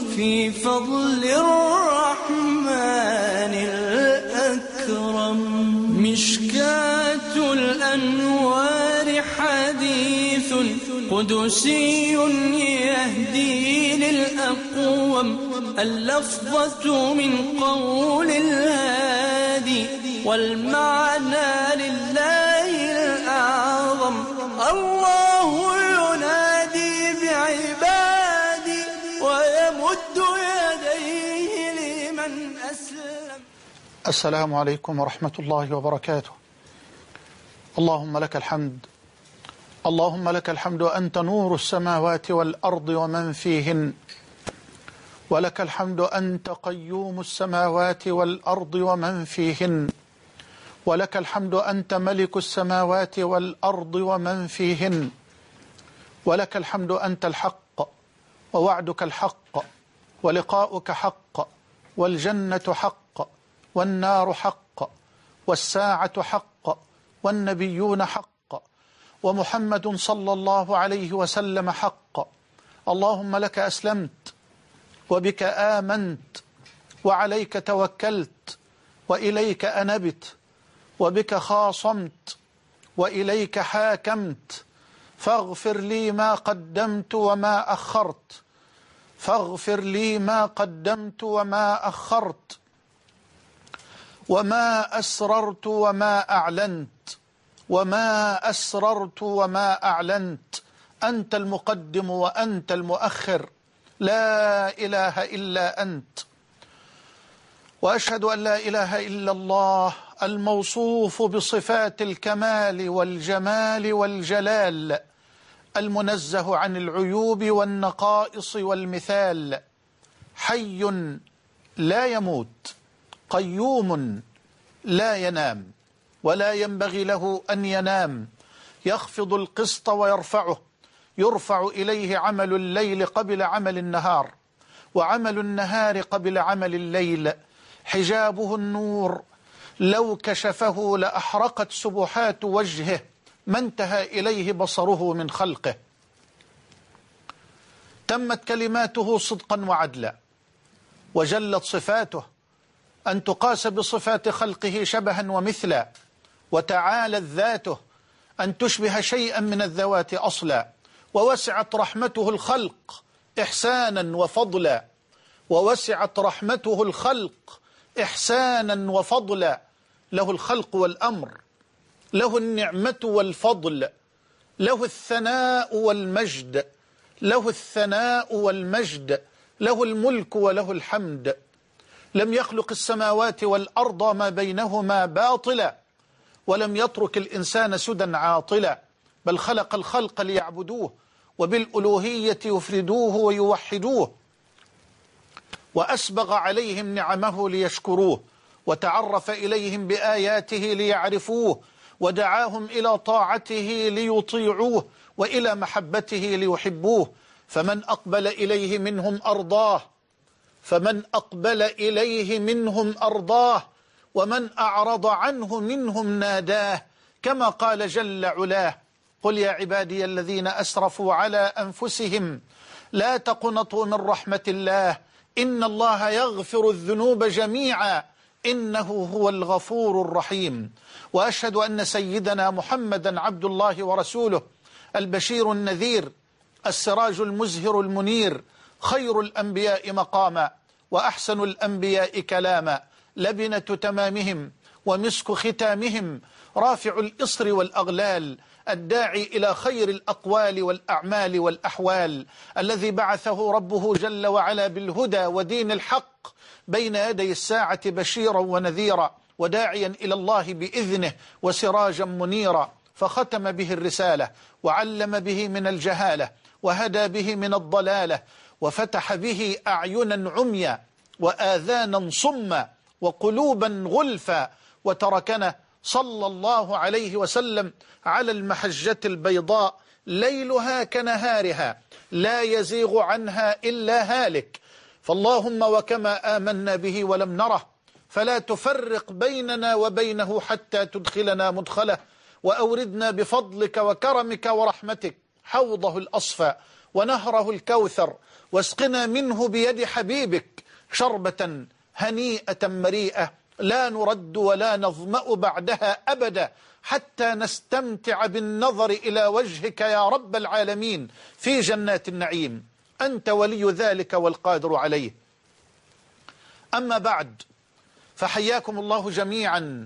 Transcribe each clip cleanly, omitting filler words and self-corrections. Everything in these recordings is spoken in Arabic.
في فضل الرحمن الأكرم. مشكاة الأنوار حديث قدسي يهدي للأقوم. اللفظة من قول الهادي والمعنى لله الأعظم. الله ينادي بعبادي ويمد يديه لمن أسلم. السلام عليكم ورحمة الله وبركاته. اللهم لك الحمد، اللهم لك الحمد أنت نور السماوات والأرض ومن فيهن، ولك الحمد أنت قيوم السماوات والأرض ومن فيهن، ولك الحمد أنت ملك السماوات والأرض ومن فيهن، ولك الحمد أنت الحق ووعدك الحق ولقاؤك حق والجنة حق والنار حق والساعة حق والنبيون حق ومحمد صلى الله عليه وسلم حق. اللهم لك أسلمت وبك آمنت وعليك توكلت وإليك أنبت وبك خاصمت وإليك حاكمت. فاغفر لي ما قدمت وما أخرت، فاغفر لي ما قدمت وما أخرت، وما أسررت وما أعلنت، وما أسررت وما أعلنت. أنت المقدم وأنت المؤخر، لا إله إلا أنت. وأشهد أن لا إله إلا الله الموصوف بصفات الكمال والجمال والجلال، المنزه عن العيوب والنقائص والمثال. حي لا يموت، قيوم لا ينام ولا ينبغي له أن ينام، يخفض القسط ويرفعه، يرفع إليه عمل الليل قبل عمل النهار، وعمل النهار قبل عمل الليل. حجابه النور، لو كشفه لأحرقت سبحات وجهه ما انتهى إليه بصره من خلقه. تمت كلماته صدقا وعدلا، وجلت صفاته أن تقاس بصفات خلقه شبها ومثلا، وتعالت ذاته أن تشبه شيئا من الذوات أصلا. ووسعت رحمته الخلق إحسانا وفضلا، ووسعت رحمته الخلق إحسانا وفضلا. له الخلق والأمر، له النعمة والفضل، له الثناء والمجد، له الثناء والمجد، له الملك وله الحمد. لم يخلق السماوات والأرض ما بينهما باطلا، ولم يترك الإنسان سدى عاطلا، بل خلق الخلق ليعبدوه وبالألوهية يفردوه ويوحدوه، وأسبغ عليهم نعمه ليشكروه، وتعرف إليهم بآياته ليعرفوه، ودعاهم إلى طاعته ليطيعوه وإلى محبته ليحبوه. فمن أقبل إليه منهم أرضاه، فمن أقبل إليه منهم أرضاه، ومن أعرض عنه منهم ناداه، كما قال جل علاه: قل يا عبادي الذين أسرفوا على أنفسهم لا تقنطوا من رحمة الله إن الله يغفر الذنوب جميعا إنه هو الغفور الرحيم. وأشهد أن سيدنا محمدا عبد الله ورسوله، البشير النذير، السراج المزهر المنير، خير الأنبياء مقاما وأحسن الأنبياء كلاما، لبنة تمامهم ومسك ختامهم، رافع الإصر والأغلال، الداعي إلى خير الأقوال والأعمال والأحوال، الذي بعثه ربه جل وعلا بالهدى ودين الحق بين يدي الساعة بشيرا ونذيرا، وداعيا إلى الله بإذنه وسراجا منيرا. فختم به الرسالة، وعلم به من الجهالة، وهدى به من الضلالة، وفتح به أعينا عميا وآذانا صما وقلوبا غلفا، وتركنا صلى الله عليه وسلم على المحجة البيضاء ليلها كنهارها لا يزيغ عنها إلا هالك. فاللهم وكما آمنا به ولم نره فلا تفرق بيننا وبينه حتى تدخلنا مدخله، وأوردنا بفضلك وكرمك ورحمتك حوضه الأصفى، ونهره الكوثر، واسقنا منه بيد حبيبك شربة هنيئة مريئة لا نرد ولا نظمأ بعدها أبدا، حتى نستمتع بالنظر إلى وجهك يا رب العالمين في جنات النعيم. أنت ولي ذلك والقادر عليه. أما بعد، فحياكم الله جميعا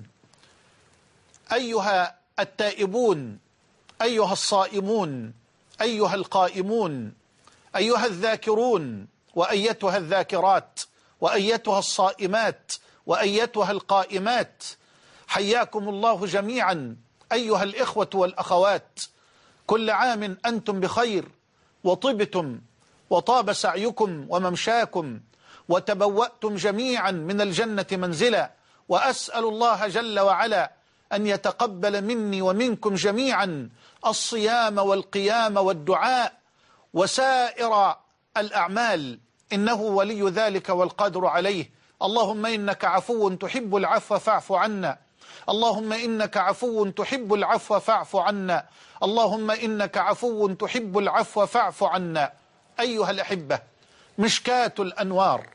أيها التائبون، أيها الصائمون، أيها القائمون، أيها الذاكرون، وأيتها الذاكرات، وأيتها الصائمات، وأيتها القائمات. حياكم الله جميعا أيها الإخوة والأخوات. كل عام أنتم بخير، وطبتم وطاب سعيكم وممشاكم، وتبوأتم جميعا من الجنة منزلا. وأسأل الله جل وعلا أن يتقبل مني ومنكم جميعا الصيام والقيام والدعاء وسائر الأعمال، إنه ولي ذلك والقادر عليه. اللهم إنك عفو تحب العفو فاعف عنا، اللهم إنك عفو تحب العفو فاعف عنا، اللهم إنك عفو تحب العفو فاعف عنا. أيها الأحبة، مشكاة الأنوار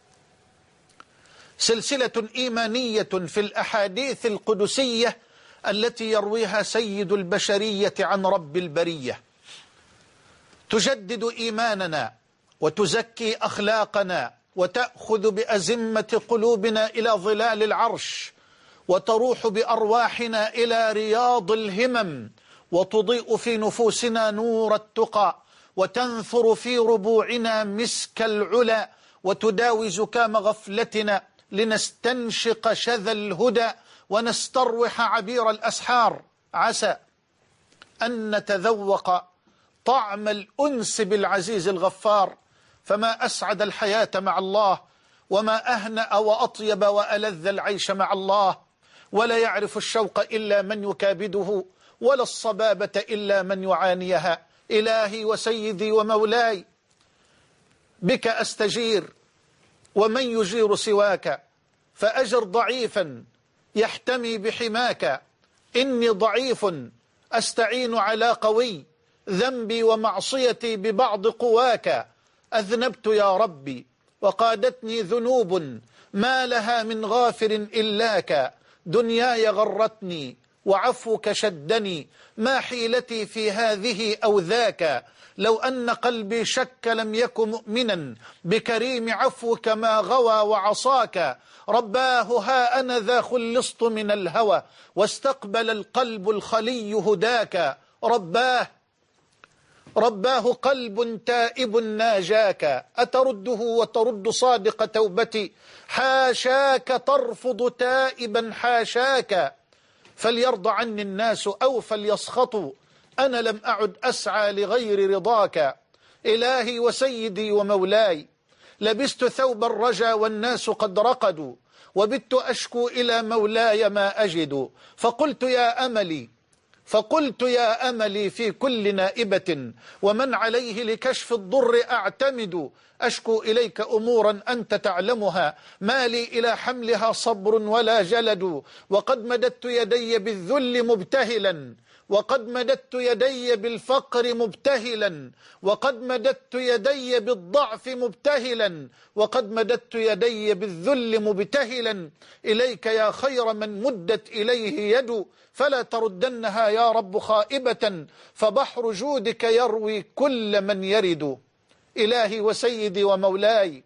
سلسلة إيمانية في الأحاديث القدسية التي يرويها سيد البشرية عن رب البرية، تجدد إيماننا وتزكي أخلاقنا وتأخذ بأزمة قلوبنا إلى ظلال العرش، وتروح بأرواحنا إلى رياض الهمم، وتضيء في نفوسنا نور التقى، وتنثر في ربوعنا مسك العلا، وتداوي زكام غفلتنا لنستنشق شذا الهدى ونستروح عبير الأسحار. عسى أن نتذوق طعم الأنس بالعزيز الغفار، فما أسعد الحياة مع الله، وما أهنأ وأطيب وألذ العيش مع الله. ولا يعرف الشوق إلا من يكابده، ولا الصبابة إلا من يعانيها. إلهي وسيدي ومولاي، بك أستجير، ومن يجير سواك، فأجر ضعيفا يحتمي بحماك. إني ضعيف أستعين على قوي، ذنبي ومعصيتي ببعض قواك. أذنبت يا ربي وقادتني ذنوب، ما لها من غافر إلاك. دنياي غرتني وعفوك شدني، ما حيلتي في هذه أو ذاك. لو أن قلبي شك لم يك مؤمنا، بكريم عفوك ما غوى وعصاك. رباه ها أنا ذا خلصت من الهوى، واستقبل القلب الخلي هداك. رباه قلب تائب ناجاك، أترده وترد صادق توبتي. حاشاك ترفض تائبا حاشاك، فليرضى عني الناس أو فليسخطوا، أنا لم أعد أسعى لغير رضاك. إلهي وسيدي ومولاي، لبست ثوب الرجا والناس قد رقدوا، وبت أشكو إلى مولاي ما أجد. فقلت يا أملي في كل نائبة، ومن عليه لكشف الضر أعتمد. أشكو إليك أمورا أنت تعلمها، ما لي إلى حملها صبر ولا جلد. وقد مددت يدي بالذل مبتهلا، وقد مددت يدي بالفقر مبتهلا، وقد مددت يدي بالضعف مبتهلا، وقد مددت يدي بالذل مبتهلا. إليك يا خير من مدت إليه يد، فلا تردنها يا رب خائبة، فبحر جودك يروي كل من يرد. إلهي وسيدي ومولاي،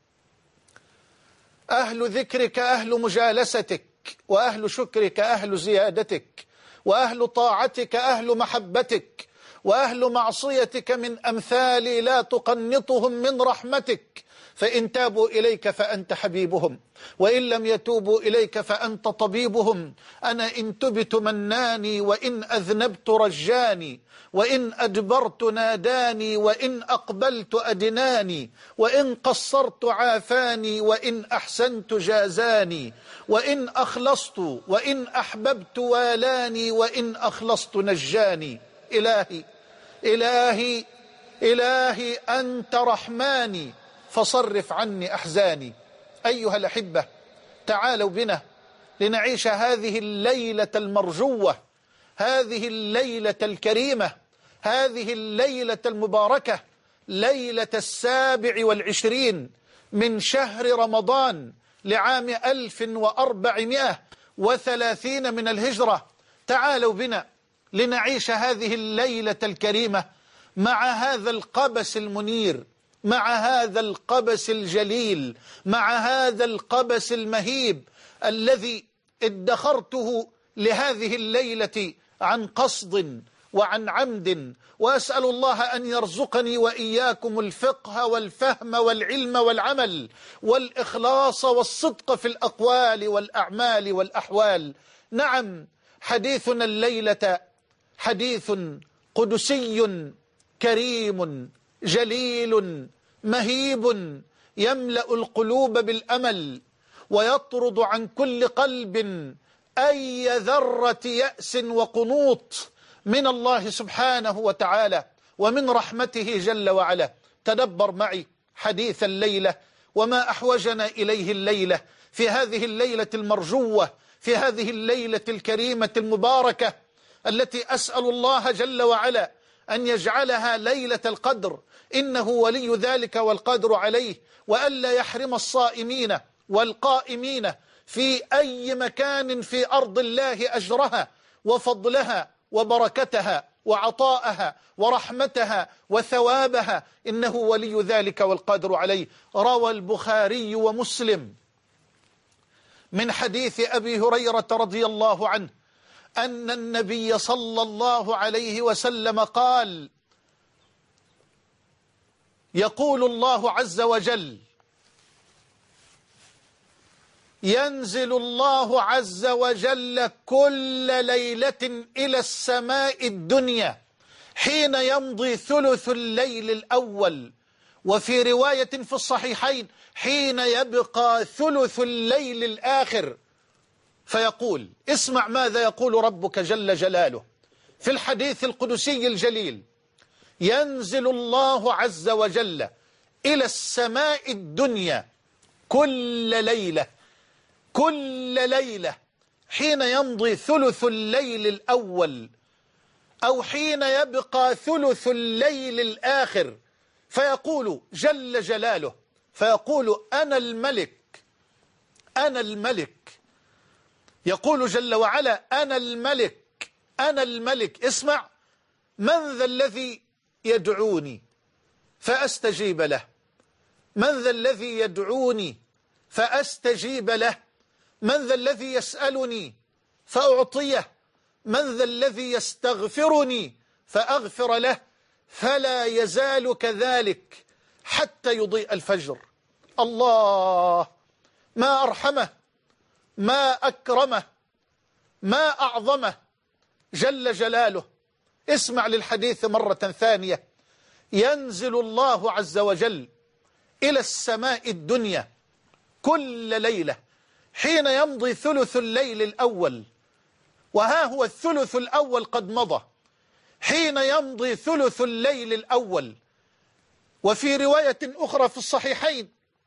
أهل ذكرك أهل مجالستك، وأهل شكرك أهل زيادتك، وأهل طاعتك أهل محبتك، وأهل معصيتك من أمثالي لا تقنطهم من رحمتك. فإن تابوا إليك فأنت حبيبهم، وإن لم يتوبوا إليك فأنت طبيبهم. أنا إن تبت مناني، وإن أذنبت رجاني، وإن أدبرت ناداني، وإن أقبلت أدناني، وإن قصرت عافاني، وإن أحسنت جازاني، وإن أخلصت وإن أحببت والاني، وإن أخلصت نجاني. إلهي أنت رحماني، فصرف عني أحزاني. أيها الأحبة، تعالوا بنا لنعيش هذه الليلة المرجوة، هذه الليلة الكريمة، هذه الليلة المباركة، ليلة 27 من شهر رمضان لعام 1430 من الهجرة. تعالوا بنا لنعيش هذه الليلة الكريمة مع هذا القبس المنير، مع هذا القبس الجليل، مع هذا القبس المهيب الذي ادخرته لهذه الليلة عن قصد وعن عمد. وأسأل الله أن يرزقني وإياكم الفقه والفهم والعلم والعمل والإخلاص والصدق في الأقوال والأعمال والأحوال. نعم، حديثنا الليلة حديث قدسي كريم جليل مهيب، يملأ القلوب بالأمل ويطرد عن كل قلب أي ذرة يأس وقنوط من الله سبحانه وتعالى ومن رحمته جل وعلا. تدبر معي حديث الليلة وما أحوجنا إليه الليلة، في هذه الليلة المرجوة، في هذه الليلة الكريمة المباركة التي أسأل الله جل وعلا أن يجعلها ليلة القدر، إنه ولي ذلك والقادر عليه، وألا يحرم الصائمين والقائمين في أي مكان في أرض الله أجرها وفضلها وبركتها وعطاءها ورحمتها وثوابها، إنه ولي ذلك والقادر عليه. روى البخاري ومسلم من حديث أبي هريرة رضي الله عنه أن النبي صلى الله عليه وسلم قال: يقول الله عز وجل: ينزل الله عز وجل كل ليلة إلى السماء الدنيا حين يمضي ثلث الليل الأول، وفي رواية في الصحيحين حين يبقى ثلث الليل الآخر، فيقول: اسمع ماذا يقول ربك جل جلاله في الحديث القدسي الجليل: ينزل الله عز وجل إلى السماء الدنيا كل ليلة حين يمضي ثلث الليل الأول أو حين يبقى ثلث الليل الآخر، فيقول جل جلاله، فيقول: أنا الملك، أنا الملك. يقول جل وعلا: أنا الملك، أنا الملك. اسمع: من ذا الذي يدعوني فأستجيب له؟ من ذا الذي يدعوني فأستجيب له؟ من ذا الذي يسألني فأعطيه؟ من ذا الذي يستغفرني فأغفر له؟ فلا يزال كذلك حتى يضيء الفجر. الله، ما أرحمه، ما أكرمه، ما أعظمه جل جلاله. اسمع للحديث مرة ثانية: ينزل الله عز وجل إلى السماء الدنيا كل ليلة حين يمضي ثلث الليل الأول، وها هو الثلث الأول قد مضى، حين يمضي ثلث الليل الأول. وفي رواية أخرى في الصحيحين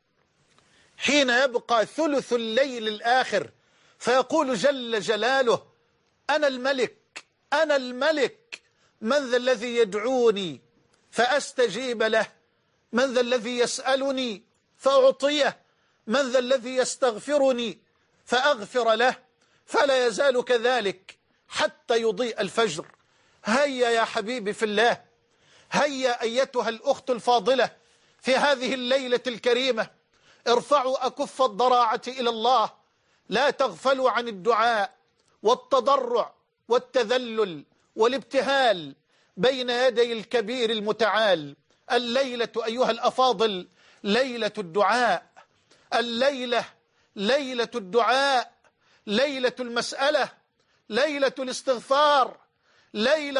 حين يبقى ثلث الليل الآخر، فيقول جل جلاله: أنا الملك، أنا الملك. من ذا الذي يدعوني فأستجيب له؟ من ذا الذي يسألني فأعطيه؟ من ذا الذي يستغفرني فأغفر له؟ فلا يزال كذلك حتى يضيء الفجر. هيا يا حبيبي في الله، هيا أيتها الأخت الفاضلة في هذه الليلة الكريمة، ارفعوا أكف الضراعة إلى الله، لا تغفلوا عن الدعاء والتضرع والتذلل والابتهال بين يدي الكبير المتعال. الليلة أيها الأفاضل ليلة الدعاء، الليلة ليلة الدعاء، ليلة المسألة، ليلة الاستغفار، ليلة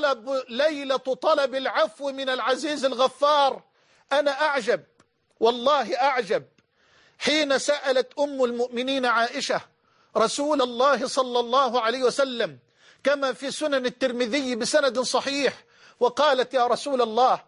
طلب العفو من العزيز الغفار. أنا أعجب، والله أعجب، حين سألت أم المؤمنين عائشة رسول الله صلى الله عليه وسلم كما في سنن الترمذي بسند صحيح، وقالت: يا رسول الله،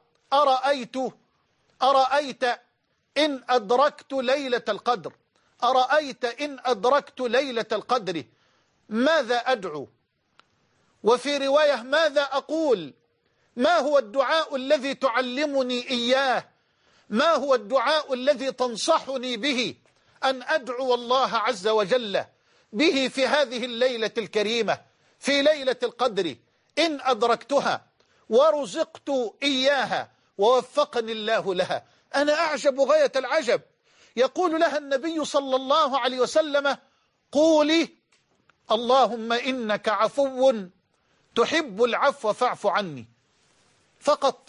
أرأيت إن أدركت ليلة القدر، أرأيت إن أدركت ليلة القدر ماذا أدعو؟ وفي رواية: ماذا أقول؟ ما هو الدعاء الذي تعلمني إياه؟ ما هو الدعاء الذي تنصحني به أن أدعو الله عز وجل به في هذه الليلة الكريمة، في ليلة القدر إن أدركتها ورزقت إياها ووفقني الله لها؟ أنا أعجب غاية العجب. يقول لها النبي صلى الله عليه وسلم: قولي اللهم إنك عفو تحب العفو فاعف عني. فقط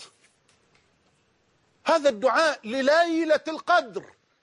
هذا الدعاء لليلة القدر.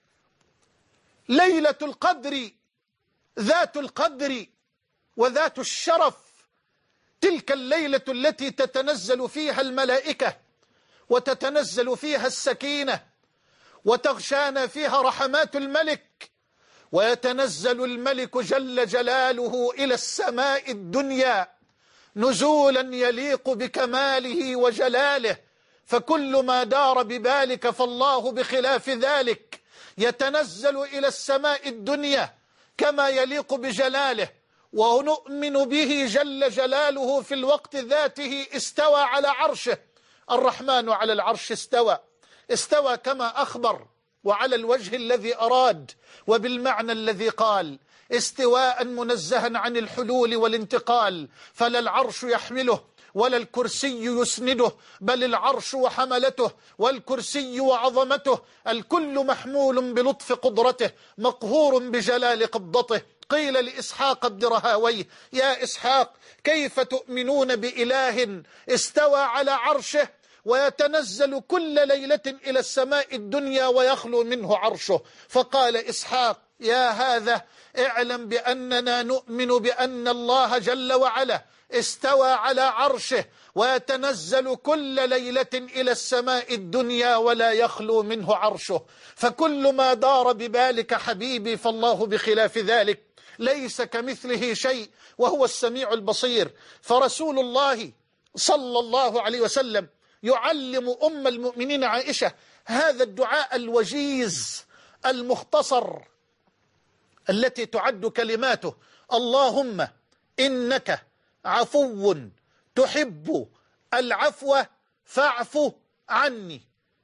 ليلة القدر ذات القدر وذات الشرف، تلك الليلة التي تتنزل فيها الملائكة وتتنزل فيها السكينة وتغشانا فيها رحمات الملك، ويتنزل الملك جل جلاله إلى السماء الدنيا نزولا يليق بكماله وجلاله، فكل ما دار ببالك فالله بخلاف ذلك يتنزل إلى السماء الدنيا كما يليق بجلاله، ونؤمن به جل جلاله في الوقت ذاته استوى على عرشه. الرحمن على العرش استوى كما أخبر، وعلى الوجه الذي أراد وبالمعنى الذي قال، استواء منزها عن الحلول والانتقال، فلا العرش يحمله ولا الكرسي يسنده، بل العرش وحملته والكرسي وعظمته، الكل محمول بلطف قدرته مقهور بجلال قبضته. قيل لإسحاق بن رهاويه: يا إسحاق، كيف تؤمنون بإله استوى على عرشه ويتنزل كل ليلة إلى السماء الدنيا ويخلو منه عرشه؟ فقال إسحاق: يا هذا، اعلم بأننا نؤمن بأن الله جل وعلا استوى على عرشه ويتنزل كل ليلة إلى السماء الدنيا ولا يخلو منه عرشه، فكل ما دار ببالك حبيبي فالله بخلاف ذلك، ليس كمثله شيء وهو السميع البصير. فرسول الله صلى الله عليه وسلم يعلم أم المؤمنين عائشة هذا الدعاء الوجيز المختصر التي تعد كلماته: اللهم إنك عفو تحب العفو فاعف عني.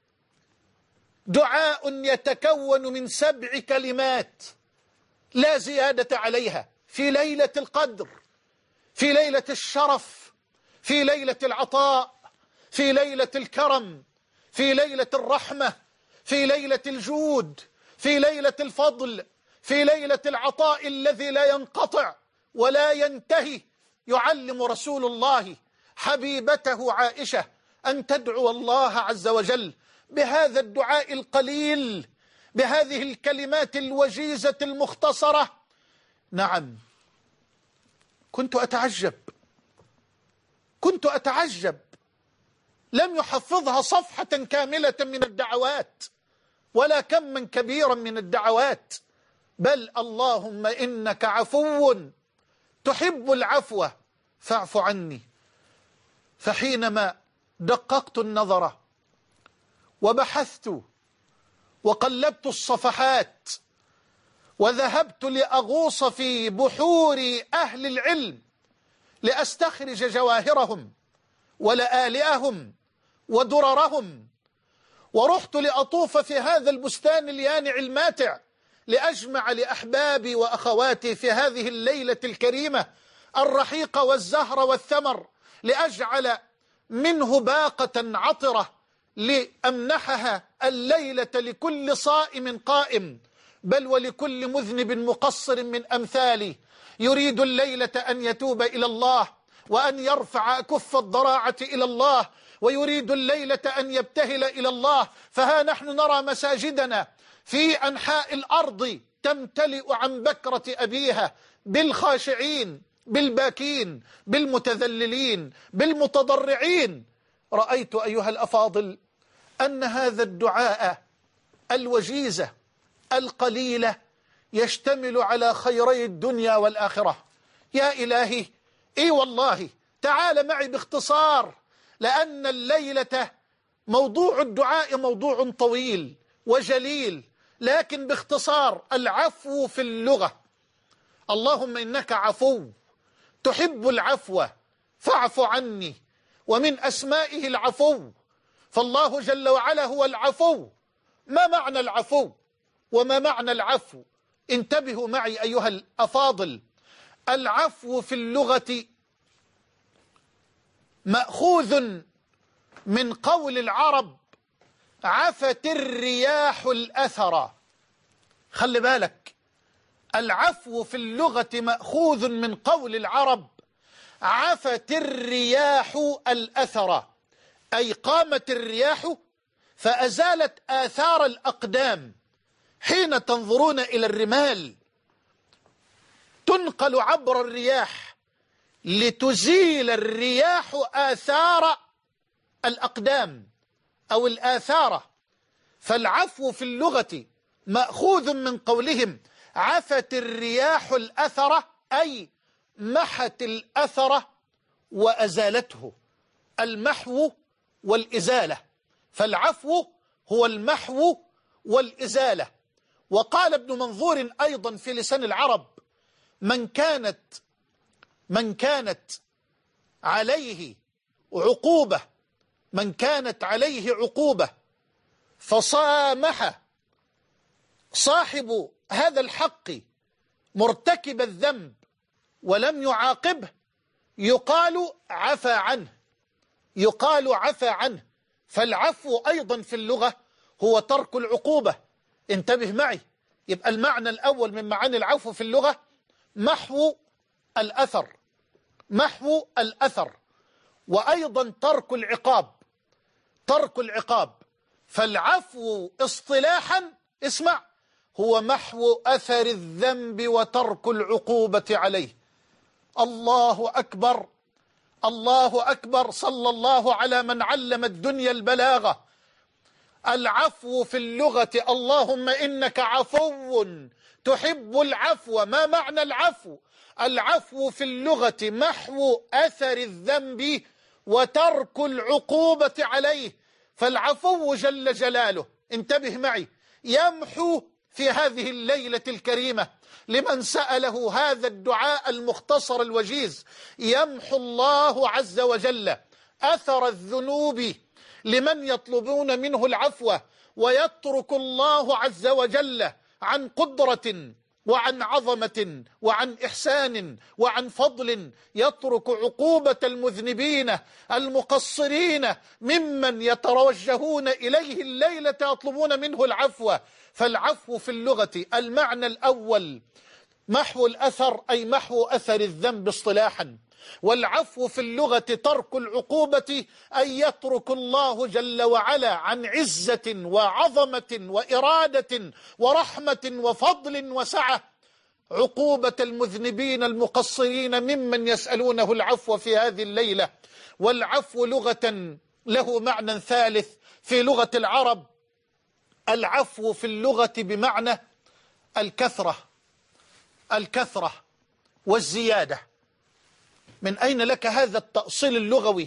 دعاء يتكون من 7 كلمات لا زيادة عليها، في ليلة القدر، في ليلة الشرف، في ليلة العطاء، في ليلة الكرم، في ليلة الرحمة، في ليلة الجود، في ليلة الفضل، في ليلة العطاء الذي لا ينقطع ولا ينتهي. يعلم رسول الله حبيبته عائشة أن تدعو الله عز وجل بهذا الدعاء القليل، بهذه الكلمات الوجيزة المختصرة. نعم، كنت أتعجب، لم يحفظها صفحة كاملة من الدعوات ولا كما كبيرا من الدعوات، بل اللهم إنك عفو تحب العفو فاعف عني. فحينما دققت النظر وبحثت وقلبت الصفحات وذهبت لأغوص في بحور أهل العلم لأستخرج جواهرهم ولآلئهم ودررهم، ورحت لأطوف في هذا البستان اليانع الماتع لأجمع لأحبابي وأخواتي في هذه الليلة الكريمة الرحيق والزهر والثمر، لأجعل منه باقة عطرة لأمنحها الليلة لكل صائم قائم، بل ولكل مذنب مقصر من أمثالي يريد الليلة أن يتوب إلى الله وأن يرفع كف الضراعة إلى الله، ويريد الليلة أن يبتهل إلى الله. فها نحن نرى مساجدنا في أنحاء الأرض تمتلئ عن بكرة أبيها بالخاشعين بالباكين بالمتذللين بالمتضرعين. رأيت أيها الأفاضل أن هذا الدعاء الوجيزة القليلة يشتمل على خيري الدنيا والآخرة. يا إلهي، إي والله، تعال معي باختصار، لأن الليلة موضوع الدعاء موضوع طويل وجليل، لكن باختصار: العفو في اللغة. اللهم إنك عفو تحب العفو فاعف عني. ومن أسمائه العفو، فالله جل وعلا هو العفو. ما معنى العفو وما معنى العفو؟ انتبهوا معي أيها الأفاضل. العفو في اللغة مأخوذ من قول العرب عفت الرياح الأثر. خلي بالك، العفو في اللغة مأخوذ من قول العرب عفت الرياح الأثر، أي قامت الرياح فأزالت آثار الأقدام. حين تنظرون إلى الرمال تنقل عبر الرياح لتزيل الرياح آثار الأقدام أو الآثار. فالعفو في اللغة مأخوذ من قولهم عفت الرياح الأثر، أي محت الأثر وأزالته. المحو والإزالة، فالعفو هو المحو والإزالة. وقال ابن منظور أيضا في لسان العرب من كانت عليه عقوبة فصامح صاحب هذا الحق مرتكب الذنب ولم يعاقبه يقال عفى عنه. فالعفو أيضا في اللغة هو ترك العقوبة. انتبه معي، يبقى المعنى الأول من معاني العفو في اللغة محو الأثر، وأيضا ترك العقاب. فالعفو اصطلاحا اسمع هو محو أثر الذنب وترك العقوبة عليه. الله أكبر، الله أكبر، صلى الله على من علم الدنيا البلاغة. العفو في اللغة اللهم إنك عفو تحب العفو. ما معنى العفو؟ العفو في اللغة محو أثر الذنب وترك العقوبة عليه. فالعفو جل جلاله، انتبه معي، يمحو في هذه الليلة الكريمة لمن سأله هذا الدعاء المختصر الوجيز، يمحو الله عز وجل أثر الذنوب لمن يطلبون منه العفو، ويترك الله عز وجل عن قدرة وعن عظمة وعن إحسان وعن فضل، يترك عقوبة المذنبين المقصرين ممن يتوجهون إليه الليلة يطلبون منه العفو. فالعفو في اللغة المعنى الأول محو الأثر، أي محو أثر الذنب اصطلاحا. والعفو في اللغة ترك العقوبة، أي يترك الله جل وعلا عن عزة وعظمة وإرادة ورحمة وفضل وسعة عقوبة المذنبين المقصرين ممن يسألونه العفو في هذه الليلة. والعفو لغة له معنى ثالث في لغة العرب. العفو في اللغة بمعنى الكثرة والزيادة. من أين لك هذا التأصيل اللغوي؟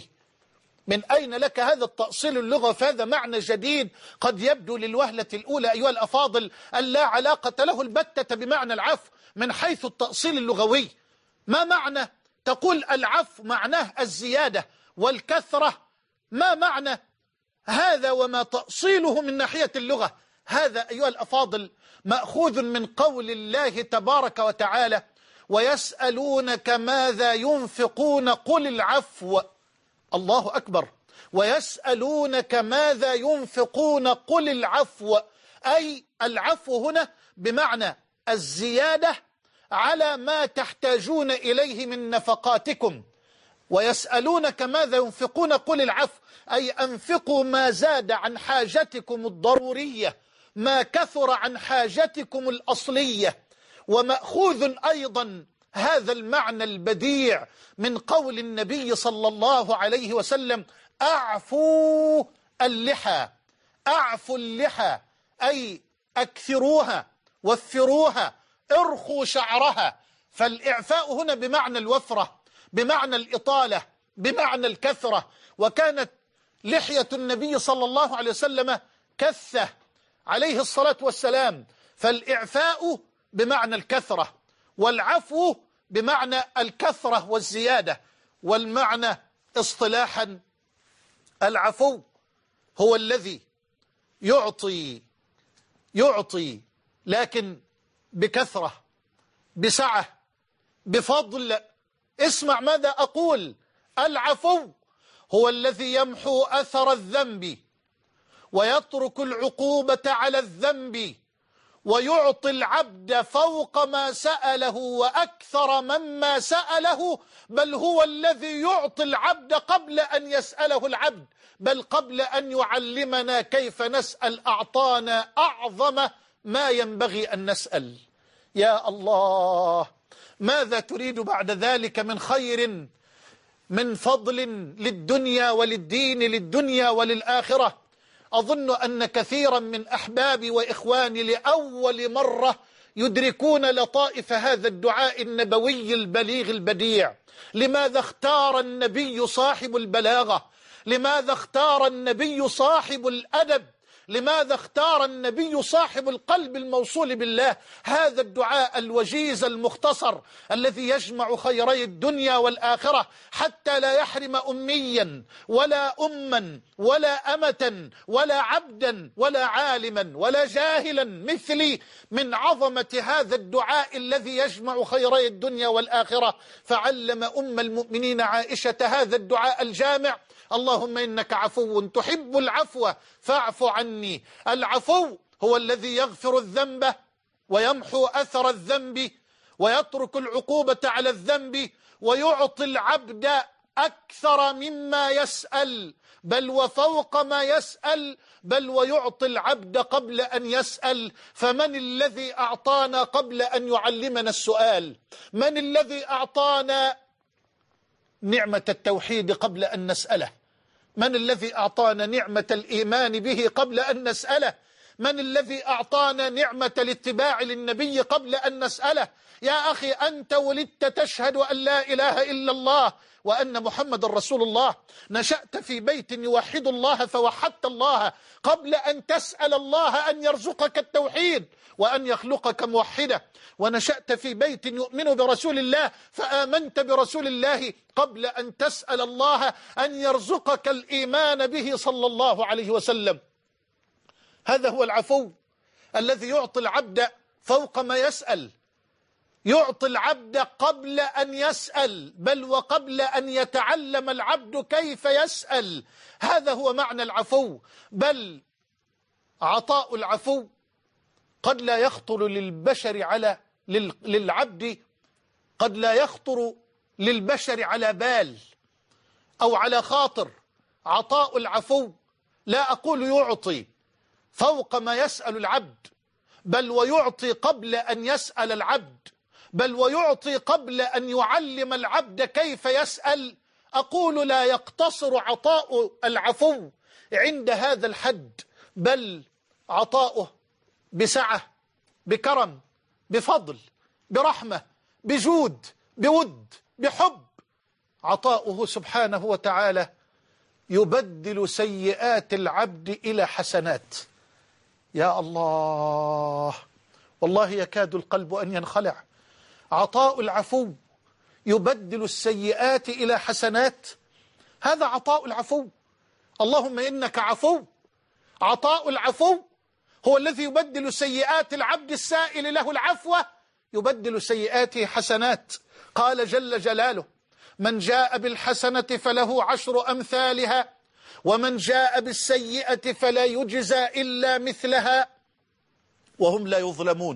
فهذا معنى جديد قد يبدو للوهلة الأولى أيها الأفاضل أن لا علاقة له البتة بمعنى العفو من حيث التأصيل اللغوي. ما معنى تقول العفو معناه الزيادة والكثرة؟ ما معنى هذا وما تأصيله من ناحية اللغة؟ هذا أيها الأفاضل مأخوذ من قول الله تبارك وتعالى ويسألونك ماذا ينفقون قل العفو. الله أكبر. ويسألونك ماذا ينفقون قل العفو، أي العفو هنا بمعنى الزيادة على ما تحتاجون إليه من نفقاتكم. ويسألونك ماذا ينفقون قل العفو، أي أنفقوا ما زاد عن حاجتكم الضرورية، ما كثر عن حاجتكم الأصلية. ومأخوذ أيضا هذا المعنى البديع من قول النبي صلى الله عليه وسلم أعفوا اللحى. أعفوا اللحى أي أكثروها، وفروها، ارخوا شعرها. فالإعفاء هنا بمعنى الوفرة، بمعنى الإطالة، بمعنى الكثرة. وكانت لحية النبي صلى الله عليه وسلم كثة عليه الصلاة والسلام. فالإعفاء بمعنى الكثرة، والعفو بمعنى الكثرة والزيادة. والمعنى اصطلاحا العفو هو الذي يعطي لكن بكثرة، بسعة، بفضل. اسمع ماذا أقول. العفو هو الذي يمحو أثر الذنب ويترك العقوبة على الذنب ويعطي العبد فوق ما سأله وأكثر مما سأله، بل هو الذي يعطي العبد قبل أن يسأله العبد، بل قبل أن يعلمنا كيف نسأل أعطانا أعظم ما ينبغي أن نسأل. يا الله، ماذا تريد بعد ذلك من خير، من فضل للدنيا وللدين، للدنيا وللآخرة؟ أظن أن كثيرا من أحبابي وإخواني لأول مرة يدركون لطائف هذا الدعاء النبوي البليغ البديع. لماذا اختار النبي صاحب البلاغة؟ لماذا اختار النبي صاحب الأدب؟ لماذا اختار النبي صاحب القلب الموصول بالله هذا الدعاء الوجيز المختصر الذي يجمع خيري الدنيا والآخرة، حتى لا يحرم أميا ولا أما ولا أمة ولا عبدا ولا عالما ولا جاهلا مثلي من عظمة هذا الدعاء الذي يجمع خيري الدنيا والآخرة؟ فعلم أم المؤمنين عائشة هذا الدعاء الجامع: اللهم إنك عفو تحب العفو فاعف عني. العفو هو الذي يغفر الذنب ويمحو أثر الذنب ويترك العقوبة على الذنب ويعطي العبد أكثر مما يسأل، بل وفوق ما يسأل، بل ويعطي العبد قبل أن يسأل. فمن الذي أعطانا قبل أن يعلمنا السؤال؟ من الذي أعطانا نعمة التوحيد قبل أن نسأله؟ من الذي أعطانا نعمة الإيمان به قبل أن نسأله؟ من الذي أعطانا نعمة الاتباع للنبي قبل أن نسأله؟ يا أخي، أنت ولدت تشهد أن لا إله إلا الله وأن محمد رسول الله، نشأت في بيت يوحد الله فوحدت الله قبل أن تسأل الله أن يرزقك التوحيد وأن يخلقك موحدة، ونشأت في بيت يؤمن برسول الله فآمنت برسول الله قبل أن تسأل الله أن يرزقك الإيمان به صلى الله عليه وسلم. هذا هو العفو الذي يعطي العبد فوق ما يسأل، يعطي العبد قبل أن يسأل، بل وقبل أن يتعلم العبد كيف يسأل. هذا هو معنى العفو. بل عطاء العفو قد لا يخطر للعبد قد لا يخطر للبشر على بال أو على خاطر. عطاء العفو لا أقول يعطي فوق ما يسأل العبد، بل ويعطي قبل أن يسأل العبد، بل ويعطي قبل أن يعلم العبد كيف يسأل. أقول لا يقتصر عطاء العفو عند هذا الحد، بل عطاؤه بسعة، بكرم، بفضل، برحمة، بجود، بود، بحب. عطاؤه سبحانه وتعالى يبدل سيئات العبد إلى حسنات. يا الله، والله يكاد القلب أن ينخلع. عطاء العفو يبدل السيئات إلى حسنات. هذا عطاء العفو. اللهم إنك عفو. عطاء العفو هو الذي يبدل سيئات العبد السائل له العفو، يبدل سيئاته حسنات. قال جل جلاله: من جاء بالحسنة فله 10 أمثالها ومن جاء بالسيئة فلا يجزى إلا مثلها وهم لا يظلمون.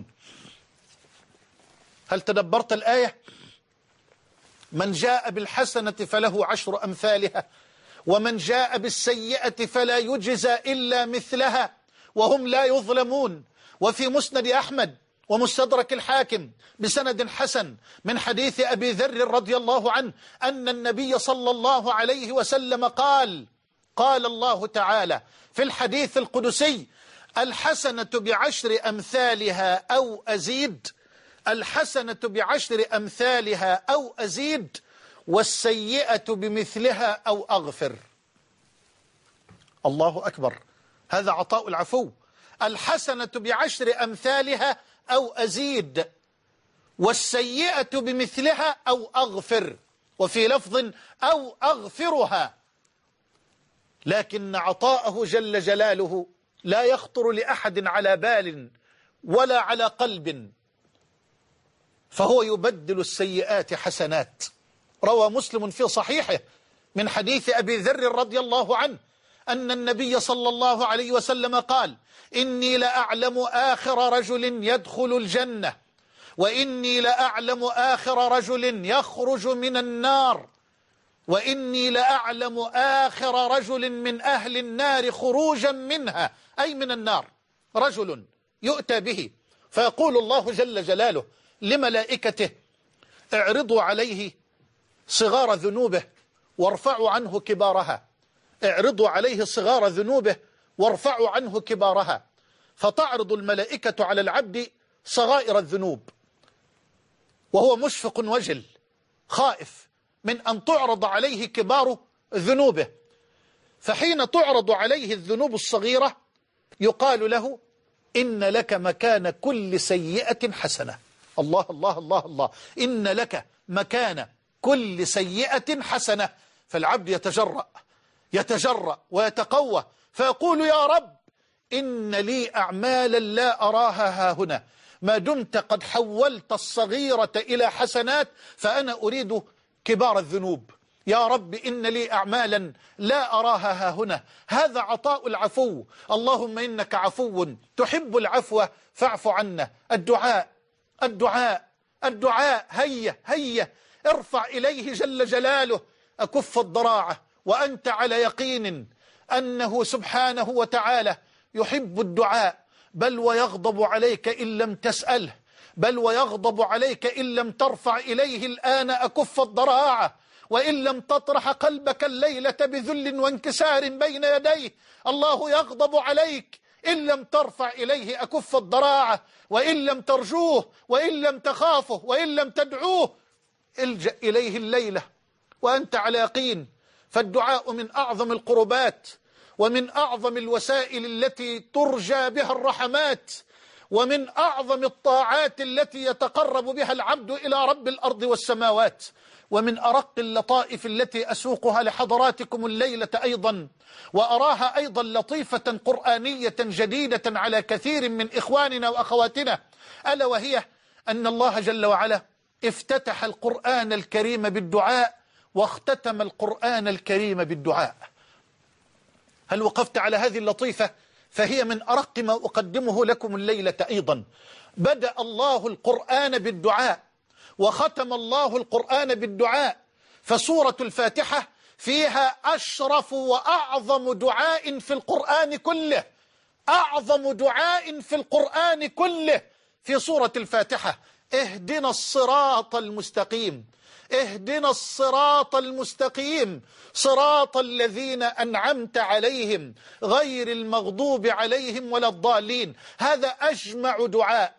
هل تدبرت الآية؟ من جاء بالحسنة فله 10 أمثالها ومن جاء بالسيئة فلا يجزى إلا مثلها وهم لا يظلمون. وفي مسند أحمد ومستدرك الحاكم بسند حسن من حديث أبي ذر رضي الله عنه أن النبي صلى الله عليه وسلم قال الله تعالى في الحديث القدسي: الحسنة ب10 أمثالها أو أزيد، الحسنة ب10 أمثالها أو أزيد، والسيئة بمثلها أو أغفر. الله أكبر. هذا عطاء العفو. الحسنة ب10 أمثالها أو أزيد، والسيئة بمثلها أو أغفر، وفي لفظ أو أغفرها. لكن عطاءه جل جلاله لا يخطر لأحد على بال ولا على قلب، فهو يبدل السيئات حسنات. روى مسلم في صحيحه من حديث أبي ذر رضي الله عنه أن النبي صلى الله عليه وسلم قال: إني لأعلم آخر رجل يدخل الجنة، وإني لأعلم آخر رجل يخرج من النار، وإني لأعلم آخر رجل من أهل النار خروجا منها، أي من النار، رجل يؤتى به فيقول الله جل جلاله لملائكته: اعرضوا عليه صغار ذنوبه وارفعوا عنه كبارها، اعرضوا عليه صغار ذنوبه وارفعوا عنه كبارها. فتعرض الملائكة على العبد صغائر الذنوب وهو مشفق وجل خائف من أن تعرض عليه كبار ذنوبه، فحين تعرض عليه الذنوب الصغيرة يقال له: إن لك مكان كل سيئة حسنة. الله الله الله الله، إن لك مكان كل سيئة حسنة. فالعبد يتجرأ ويتقوى فيقول: يا رب، إن لي أعمالا لا أراها هاهنا، ما دمت قد حولت الصغيرة إلى حسنات فأنا أريد كبار الذنوب. يا رب، إن لي أعمالا لا أراها هاهنا. هذا عطاء العفو. اللهم إنك عفو تحب العفو فاعف عنا. الدعاء هيا ارفع إليه جل جلاله أكف الضراعة وأنت على يقين أنه سبحانه وتعالى يحب الدعاء، بل ويغضب عليك إن لم تسأله، بل ويغضب عليك إن لم ترفع إليه الآن أكف الضراعة، وإن لم تطرح قلبك الليلة بذل وانكسار بين يديه. الله يغضب عليك إن لم ترفع إليه أكف الضراعة، وإن لم ترجوه، وإن لم تخافه، وإن لم تدعوه. الجأ إليه الليلة وأنت على يقين. فالدعاء من أعظم القربات ومن أعظم الوسائل التي ترجى بها الرحمات، ومن أعظم الطاعات التي يتقرب بها العبد إلى رب الأرض والسماوات. ومن أرق اللطائف التي أسوقها لحضراتكم الليلة أيضا، وأراها أيضا لطيفة قرآنية جديدة على كثير من إخواننا وأخواتنا، ألا وهي أن الله جل وعلا افتتح القرآن الكريم بالدعاء واختتم القرآن الكريم بالدعاء. هل وقفت على هذه اللطيفة؟ فهي من أرق ما أقدمه لكم الليلة أيضا. بدأ الله القرآن بالدعاء وختم الله القرآن بالدعاء، فسورة الفاتحة فيها أشرف وأعظم دعاء في القرآن كله، أعظم دعاء في القرآن كله في سورة الفاتحة: اهدنا الصراط المستقيم، اهدنا الصراط المستقيم، صراط الذين أنعمت عليهم غير المغضوب عليهم ولا الضالين. هذا أجمع دعاء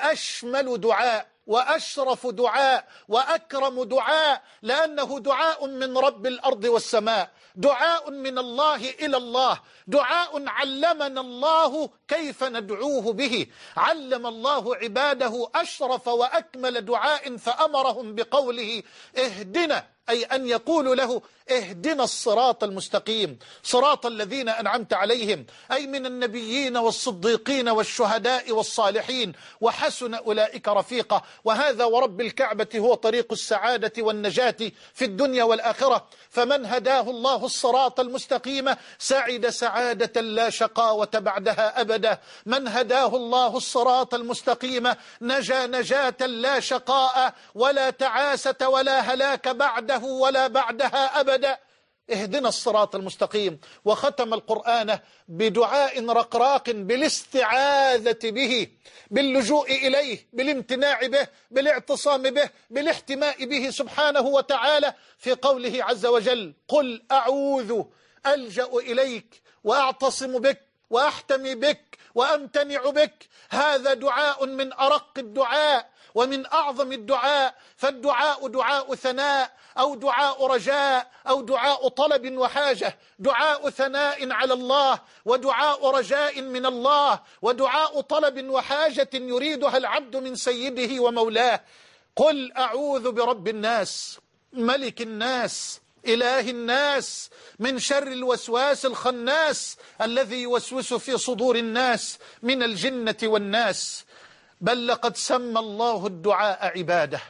وأشمل دعاء وأشرف دعاء وأكرم دعاء، لأنه دعاء من رب الأرض والسماء، دعاء من الله إلى الله، دعاء علمنا الله كيف ندعوه به. علم الله عباده أشرف وأكمل دعاء فأمرهم بقوله اهدنا، أي أن يقول له اهدنا الصراط المستقيم، صراط الذين أنعمت عليهم، أي من النبيين والصديقين والشهداء والصالحين، وحسن أولئك رفيقا. وهذا ورب الكعبة هو طريق السعادة والنجاة في الدنيا والآخرة. فمن هداه الله الصراط المستقيم سعد سعادة لا شقاوة بعدها أبدا. من هداه الله الصراط المستقيم نجا نجاة لا شقاء ولا تعاسة ولا هلاك بعده ولا بعدها أبدا. اهدنا الصراط المستقيم. وختم القرآن بدعاء رقراق بالاستعاذة به، باللجوء إليه، بالامتناع به، بالاعتصام به، بالاحتماء به سبحانه وتعالى، في قوله عز وجل: قل أعوذ، ألجأ إليك وأعتصم بك وأحتمي بك وأمتنع بك. هذا دعاء من أرق الدعاء ومن أعظم الدعاء. فالدعاء دعاء ثناء أو دعاء رجاء أو دعاء طلب وحاجة، دعاء ثناء على الله ودعاء رجاء من الله ودعاء طلب وحاجة يريدها العبد من سيده ومولاه. قل أعوذ برب الناس، ملك الناس، إله الناس، من شر الوسواس الخناس الذي يوسوس في صدور الناس من الجنة والناس. بل لقد سمى الله الدعاء عباده،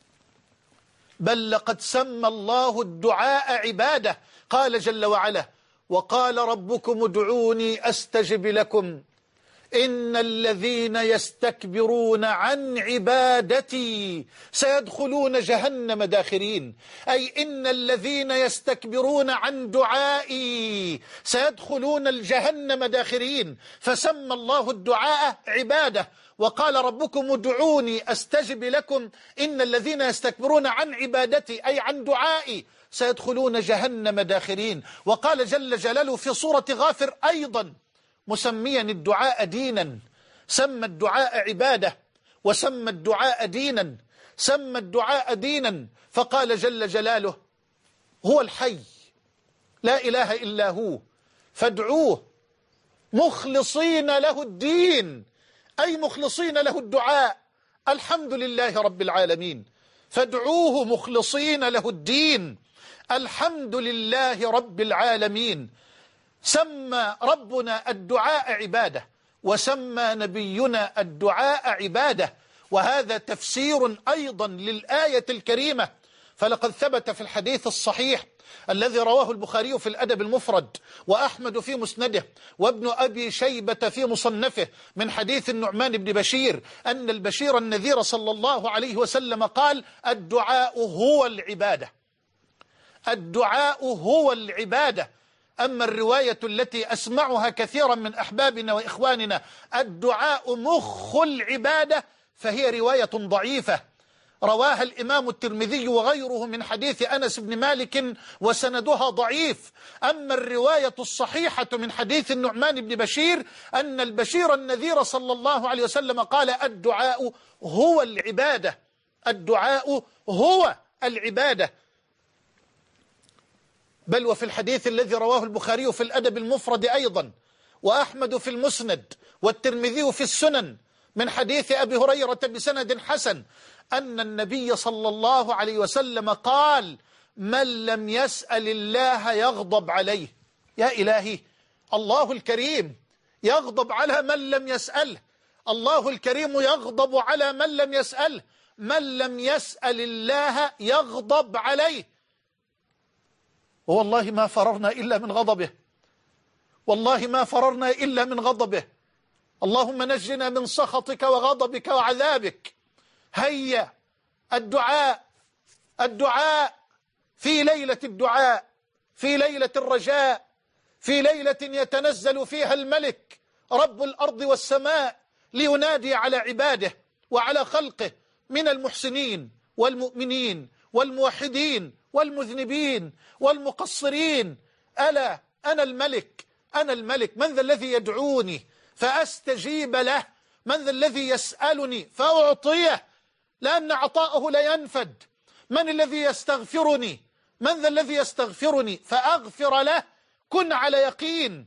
بل لقد سمى الله الدعاء عباده. قال جل وعلا: وقال ربكم ادعوني أستجب لكم إن الذين يستكبرون عن عبادتي سيدخلون جهنم داخرين. أي إن الذين يستكبرون عن دعائي سيدخلون الجهنم داخرين. فسمى الله الدعاء عبادة، وقال ربكم ادعوني أستجب لكم إن الذين يستكبرون عن عبادتي أي عن دعائي سيدخلون جهنم داخرين. وقال جل جلاله في سورة غافر أيضا مسميا الدعاء دينا، سمى الدعاء عبادة وسمى الدعاء دينا، سمى الدعاء دينا. فقال جل جلاله: هو الحي لا إله إلا هو فادعوه مخلصين له الدين، أي مخلصين له الدعاء. الحمد لله رب العالمين، فادعوه مخلصين له الدين، الحمد لله رب العالمين. سمى ربنا الدعاء عبادة وسمى نبينا الدعاء عبادة، وهذا تفسير أيضا للآية الكريمة. فلقد ثبت في الحديث الصحيح الذي رواه البخاري في الأدب المفرد وأحمد في مسنده وابن أبي شيبة في مصنفه من حديث النعمان بن بشير أن البشير النذير صلى الله عليه وسلم قال: الدعاء هو العبادة، الدعاء هو العبادة. أما الرواية التي أسمعها كثيرا من أحبابنا وإخواننا الدعاء مخ العبادة فهي رواية ضعيفة، رواها الإمام الترمذي وغيره من حديث أنس بن مالك وسندها ضعيف. أما الرواية الصحيحة من حديث النعمان بن بشير أن البشير النذير صلى الله عليه وسلم قال: الدعاء هو العبادة، الدعاء هو العبادة. بل وفي الحديث الذي رواه البخاري في الأدب المفرد أيضا وأحمد في المسند والترمذي في السنن من حديث أبي هريرة بسند حسن أن النبي صلى الله عليه وسلم قال: من لم يسأل الله يغضب عليه. يا إلهي، الله الكريم يغضب على من لم يسأله، الله الكريم يغضب على من لم يسأله، من لم يسأل الله يغضب عليه. والله ما فررنا إلا من غضبه، والله ما فررنا إلا من غضبه. اللهم نجنا من سخطك وغضبك وعذابك. هيا الدعاء، الدعاء في ليلة الدعاء، في ليلة الرجاء، في ليلة يتنزل فيها الملك رب الأرض والسماء لينادي على عباده وعلى خلقه من المحسنين والمؤمنين والموحدين والمذنبين والمقصرين: ألا أنا الملك، أنا الملك، من ذا الذي يدعوني فأستجيب له؟ من ذا الذي يسألني فأعطيه؟ لأن عطاءه لا ينفد. من الذي يستغفرني؟ من ذا الذي يستغفرني فأغفر له؟ كن على يقين.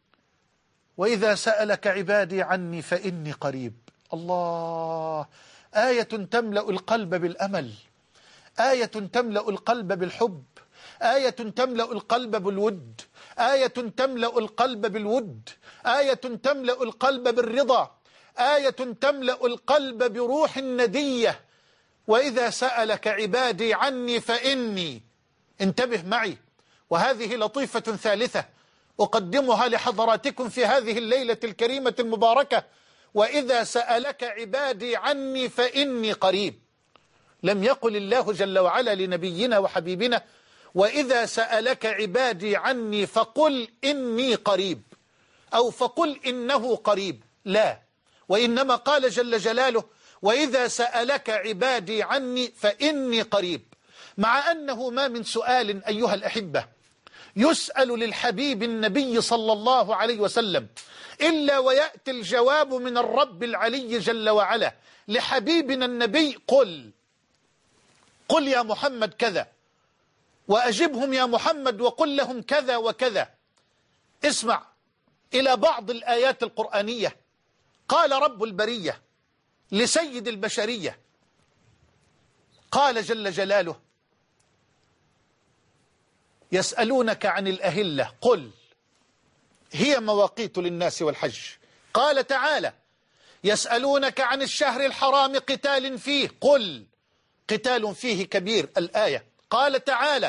وإذا سألك عبادي عني فإني قريب. الله، آية تملأ القلب بالأمل، آية تملأ القلب بالحب، آية تملأ القلب بالود، آية تملأ القلب بالود، آية تملأ القلب بالرضا، آية تملأ القلب بروح ندية. وإذا سألك عبادي عني فإني، انتبه معي، وهذه لطيفة ثالثة أقدمها لحضراتكم في هذه الليلة الكريمة المباركة: وإذا سألك عبادي عني فإني قريب. لم يقل الله جل وعلا لنبينا وحبيبنا: وإذا سألك عبادي عني فقل إني قريب أو فقل إنه قريب، لا، وإنما قال جل جلاله: وإذا سألك عبادي عني فإني قريب. مع أنه ما من سؤال أيها الأحبة يسأل للحبيب النبي صلى الله عليه وسلم إلا ويأتي الجواب من الرب العلي جل وعلا لحبيبنا النبي: قل يا محمد كذا، وأجبهم يا محمد وقل لهم كذا وكذا. اسمع إلى بعض الآيات القرآنية. قال رب البرية لسيد البشرية، قال جل جلاله: يسألونك عن الأهلة قل هي مواقيت للناس والحج. قال تعالى يسألونك عن الشهر الحرام قتال فيه قل قتال فيه كبير الآية. قال تعالى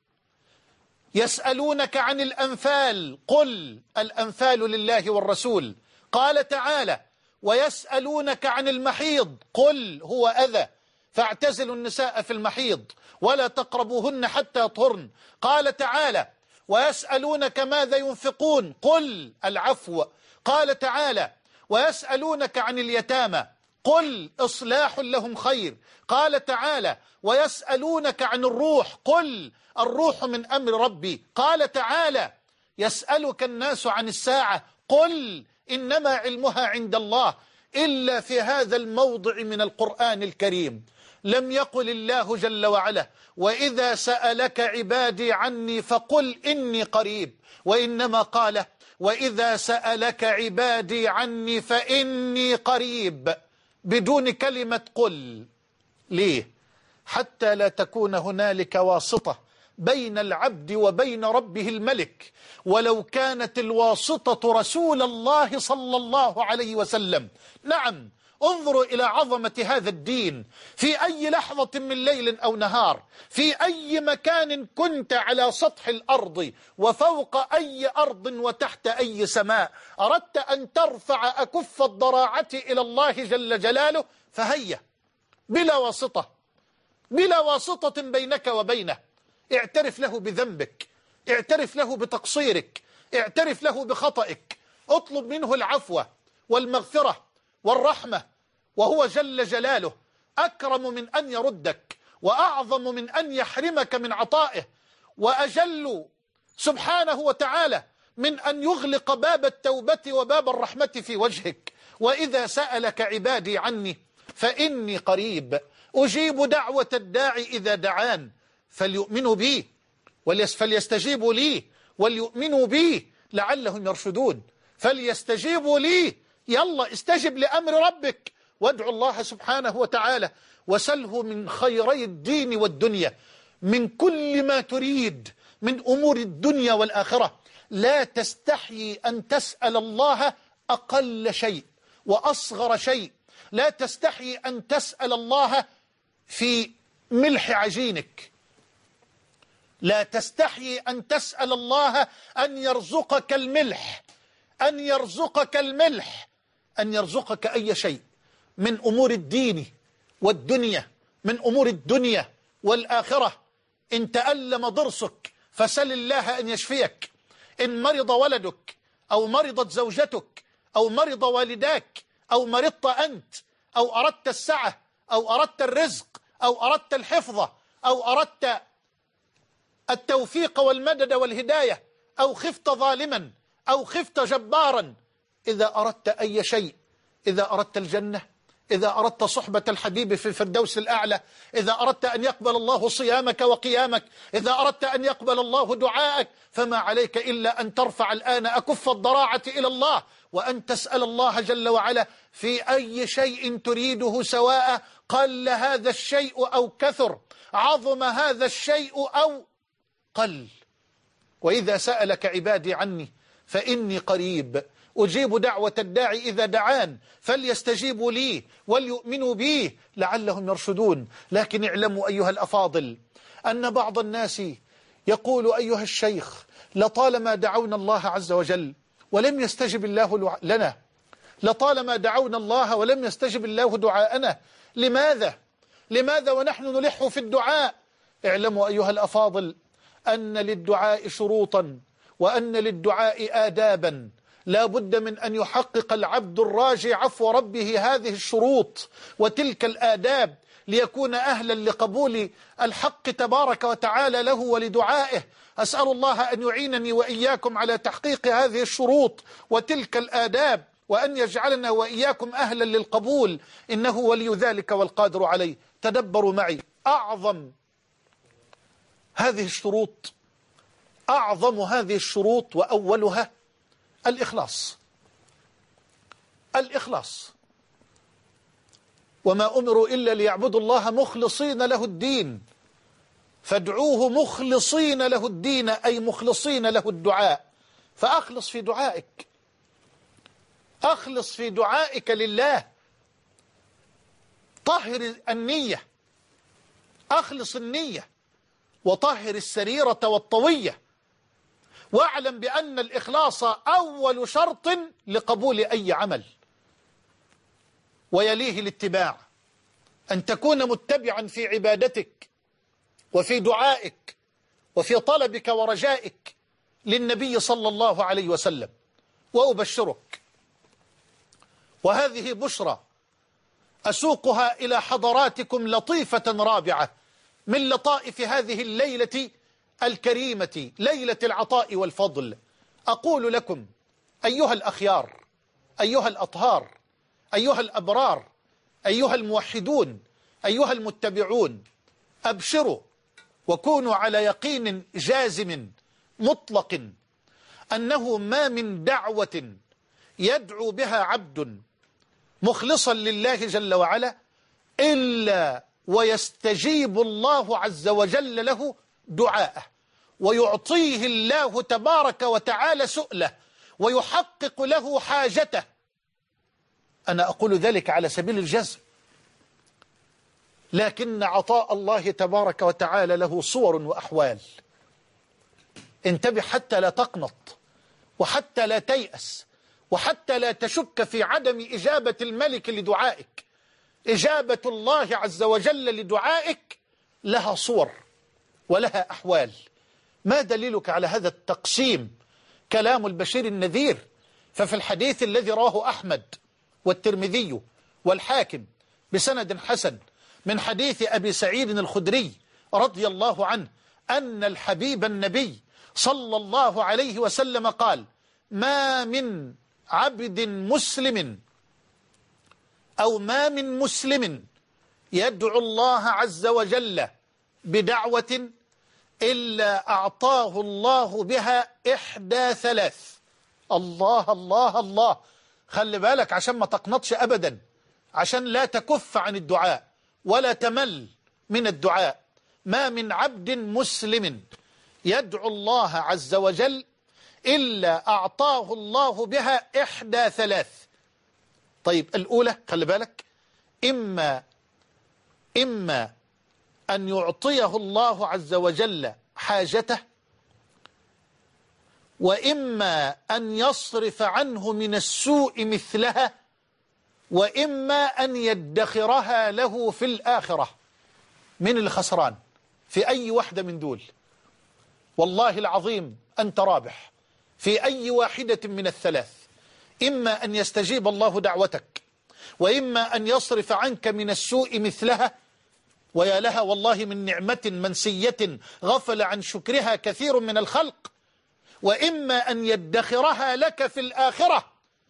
يسألونك عن الأنفال قل الأنفال لله والرسول. قال تعالى ويسألونك عن المحيض قل هو أذى فاعتزلوا النساء في المحيض ولا تقربوهن حتى يطهرن. قال تعالى ويسألونك ماذا ينفقون قل العفو. قال تعالى ويسألونك عن اليتامى قل إصلاح لهم خير. قال تعالى ويسألونك عن الروح قل الروح من أمر ربي. قال تعالى يسألك الناس عن الساعة قل إنما علمها عند الله. إلا في هذا الموضع من القرآن الكريم لم يقل الله جل وعلا وإذا سألك عبادي عني فقل إني قريب، وإنما قال وإذا سألك عبادي عني فإني قريب بدون كلمة قل. ليه؟ حتى لا تكون هنالك واسطة بين العبد وبين ربه الملك، ولو كانت الواسطة رسول الله صلى الله عليه وسلم. نعم، انظروا إلى عظمة هذا الدين في أي لحظة من ليل أو نهار، في أي مكان كنت على سطح الأرض وفوق أي أرض وتحت أي سماء، أردت أن ترفع أكف الضراعة إلى الله جل جلاله فهيا بلا واسطة، بلا واسطة بينك وبينه. اعترف له بذنبك، اعترف له بتقصيرك، اعترف له بخطئك، اطلب منه العفو والمغفرة والرحمة، وهو جل جلاله أكرم من أن يردك، وأعظم من أن يحرمك من عطائه، وأجل سبحانه وتعالى من أن يغلق باب التوبة وباب الرحمة في وجهك. وإذا سألك عبادي عني فإني قريب أجيب دعوة الداعي إذا دعان فليؤمنوا بي فليستجيبوا لي وليؤمنوا بي لعلهم يرشدون. فليستجيبوا لي، يلا استجب لأمر ربك وادعو الله سبحانه وتعالى وسله من خيري الدين والدنيا، من كل ما تريد من أمور الدنيا والآخرة. لا تستحيي أن تسأل الله أقل شيء وأصغر شيء، لا تستحيي أن تسأل الله في ملح عجينك، لا تستحيي أن تسأل الله أن يرزقك الملح، أن يرزقك الملح، أن يرزقك أي شيء من أمور الدين والدنيا، من أمور الدنيا والآخرة. إن تألم ضرسك فسل الله أن يشفيك، إن مرض ولدك أو مرضت زوجتك أو مرض والداك أو مرضت أنت أو أردت السعة أو أردت الرزق أو أردت الحفظ أو أردت التوفيق والمدد والهداية أو خفت ظالما أو خفت جبارا، إذا أردت أي شيء، إذا أردت الجنة، إذا أردت صحبة الحبيب في الفردوس الأعلى، إذا أردت أن يقبل الله صيامك وقيامك، إذا أردت أن يقبل الله دعاءك، فما عليك إلا أن ترفع الآن أكف الضراعة إلى الله وأن تسأل الله جل وعلا في أي شيء تريده، سواء قل هذا الشيء أو كثر، عظم هذا الشيء أو قل. وإذا سألك عبادي عني فإني قريب أجيب دعوة الداعي إذا دعان فليستجيبوا لي وليؤمنوا بي لعلهم يرشدون. لكن اعلموا أيها الأفاضل أن بعض الناس يقول أيها الشيخ لطالما دعونا الله عز وجل ولم يستجب الله لنا، لطالما دعونا الله ولم يستجب الله دعاءنا، لماذا ونحن نلح في الدعاء؟ اعلموا أيها الأفاضل أن للدعاء شروطا وأن للدعاء آدابا، لا بد من أن يحقق العبد الراجي عفو ربه هذه الشروط وتلك الآداب ليكون أهلا لقبول الحق تبارك وتعالى له ولدعائه. أسأل الله أن يعينني وإياكم على تحقيق هذه الشروط وتلك الآداب، وأن يجعلنا وإياكم أهلا للقبول، إنه ولي ذلك والقادر عليه. تدبروا معي أعظم هذه الشروط وأولها الإخلاص. وما أمروا إلا ليعبدوا الله مخلصين له الدين فادعوه مخلصين له الدين، أي مخلصين له الدعاء. فأخلص في دعائك، أخلص في دعائك لله، طهر النية، أخلص النية وطهر السريرة والطوية، واعلم بأن الإخلاص أول شرط لقبول أي عمل، ويليه الاتباع، أن تكون متبعا في عبادتك وفي دعائك وفي طلبك ورجائك للنبي صلى الله عليه وسلم. وأبشرك، وهذه بشرى أسوقها إلى حضراتكم لطيفة رابعة من لطائف هذه الليلة الكريمة، ليلة العطاء والفضل. أقول لكم أيها الأخيار، أيها الأطهار، أيها الأبرار، أيها الموحدون، أيها المتبعون، أبشروا وكونوا على يقين جازم مطلق أنه ما من دعوة يدعو بها عبد مخلصا لله جل وعلا إلا ويستجيب الله عز وجل له دعاءه، ويعطيه الله تبارك وتعالى سؤله، ويحقق له حاجته. أنا أقول ذلك على سبيل الجزم، لكن عطاء الله تبارك وتعالى له صور وأحوال. انتبه حتى لا تقنط، وحتى لا تيأس، وحتى لا تشك في عدم إجابة الملك لدعائك. إجابة الله عز وجل لدعائك لها صور ولها أحوال. ما دليلك على هذا التقسيم؟ كلام البشير النذير. ففي الحديث الذي رواه أحمد والترمذي والحاكم بسند حسن من حديث أبي سعيد الخدري رضي الله عنه أن الحبيب النبي صلى الله عليه وسلم قال: ما من عبد مسلم أو ما من مسلم يدعو الله عز وجل بدعوة إلا أعطاه الله بها إحدى ثلاث. الله الله الله، خلي بالك عشان ما تقنطش أبدا، عشان لا تكف عن الدعاء ولا تمل من الدعاء. ما من عبد مسلم يدعو الله عز وجل إلا أعطاه الله بها إحدى ثلاث. طيب الأولى خلي بالك، إما أن يعطيه الله عز وجل حاجته، وإما أن يصرف عنه من السوء مثلها، وإما أن يدخرها له في الآخرة. من الخسران في أي واحدة من دول؟ والله العظيم أنت رابح في أي واحدة من الثلاث. إما أن يستجيب الله دعوتك، وإما أن يصرف عنك من السوء مثلها، ويا لها والله من نعمة منسية غفل عن شكرها كثير من الخلق، وإما أن يدخرها لك في الآخرة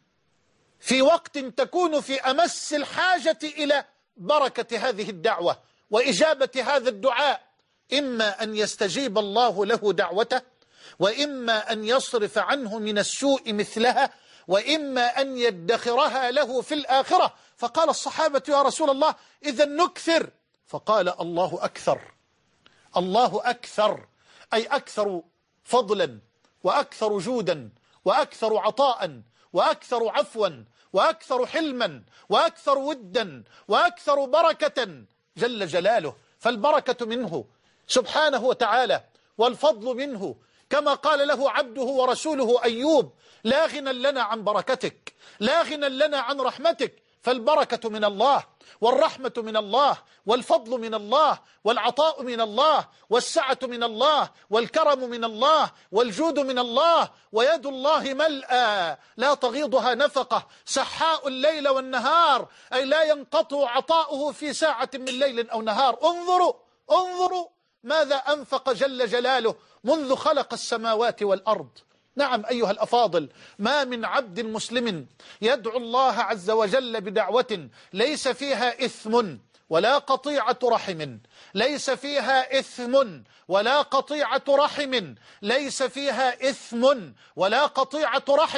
في وقت تكون في أمس الحاجة إلى بركة هذه الدعوة وإجابة هذا الدعاء. إما أن يستجيب الله له دعوته، وإما أن يصرف عنه من السوء مثلها، وإما أن يدخرها له في الآخرة. فقال الصحابة: يا رسول الله إذا نكثر. فقال: الله أكثر، الله أكثر، أي أكثر فضلا وأكثر جودا وأكثر عطاء وأكثر عفوا وأكثر حلما وأكثر ودا وأكثر بركة جل جلاله. فالبركة منه سبحانه وتعالى والفضل منه، كما قال له عبده ورسوله أيوب: لا غنى لنا عن بركتك، لا غنى لنا عن رحمتك. فالبركة من الله، والرحمة من الله، والفضل من الله، والعطاء من الله، والسعة من الله، والكرم من الله، والجود من الله، ويد الله ملأى لا تغيضها نفقة، سحاء الليل والنهار، أي لا ينقطع عطاؤه في ساعة من ليل أو نهار. انظروا ماذا أنفق جل جلاله منذ خلق السماوات والأرض. نعم أيها الأفاضل، ما من عبد مسلم يدعو الله عز وجل بدعوة ليس فيها إثم ولا قطيعة رحم، ليس فيها إثم ولا قطيعة رحم، ليس فيها إثم ولا قطيعة رحم،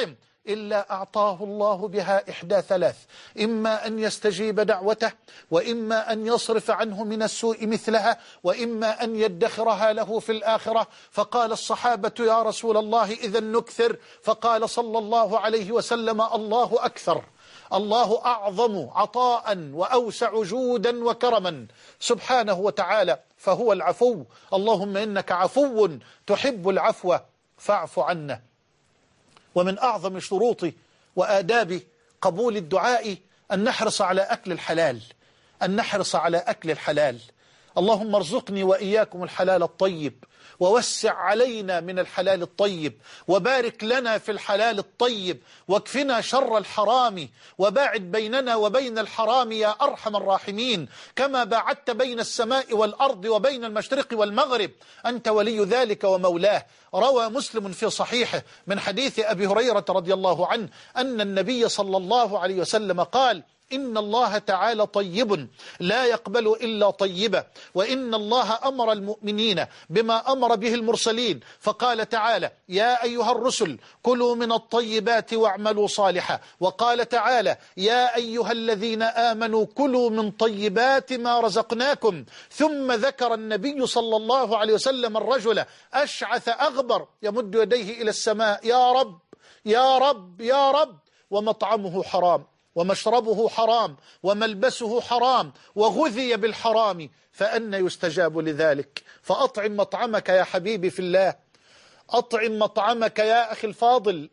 إلا أعطاه الله بها إحدى ثلاث: إما أن يستجيب دعوته، وإما أن يصرف عنه من السوء مثلها، وإما أن يدخرها له في الآخرة. فقال الصحابة: يا رسول الله إذا نكثر. فقال صلى الله عليه وسلم: الله أكثر، الله أعظم عطاء وأوسع جودا وكرما سبحانه وتعالى، فهو العفو. اللهم إنك عفو تحب العفو فاعف عنا. ومن أعظم شروط وآداب قبول الدعاء أن نحرص على أكل الحلال، أن نحرص على أكل الحلال. اللهم ارزقني وإياكم الحلال الطيب، ووسع علينا من الحلال الطيب، وبارك لنا في الحلال الطيب، واكفنا شر الحرام، وباعد بيننا وبين الحرام يا أرحم الراحمين، كما باعدت بين السماء والأرض وبين المشرق والمغرب، أنت ولي ذلك ومولاه. روى مسلم في صحيحه من حديث أبي هريرة رضي الله عنه أن النبي صلى الله عليه وسلم قال: إن الله تعالى طيب لا يقبل إلا طيبا، وإن الله أمر المؤمنين بما أمر به المرسلين، فقال تعالى: يا أيها الرسل كلوا من الطيبات واعملوا صالحا. وقال تعالى: يا أيها الذين آمنوا كلوا من طيبات ما رزقناكم. ثم ذكر النبي صلى الله عليه وسلم الرجل أشعث أغبر يمد يديه إلى السماء: يا رب يا رب يا رب، ومطعمه حرام، ومشربه حرام، وملبسه حرام، وغذي بالحرام، فأنى يستجاب لذلك؟ فأطعم مطعمك يا حبيبي في الله، أطعم مطعمك يا أخي الفاضل،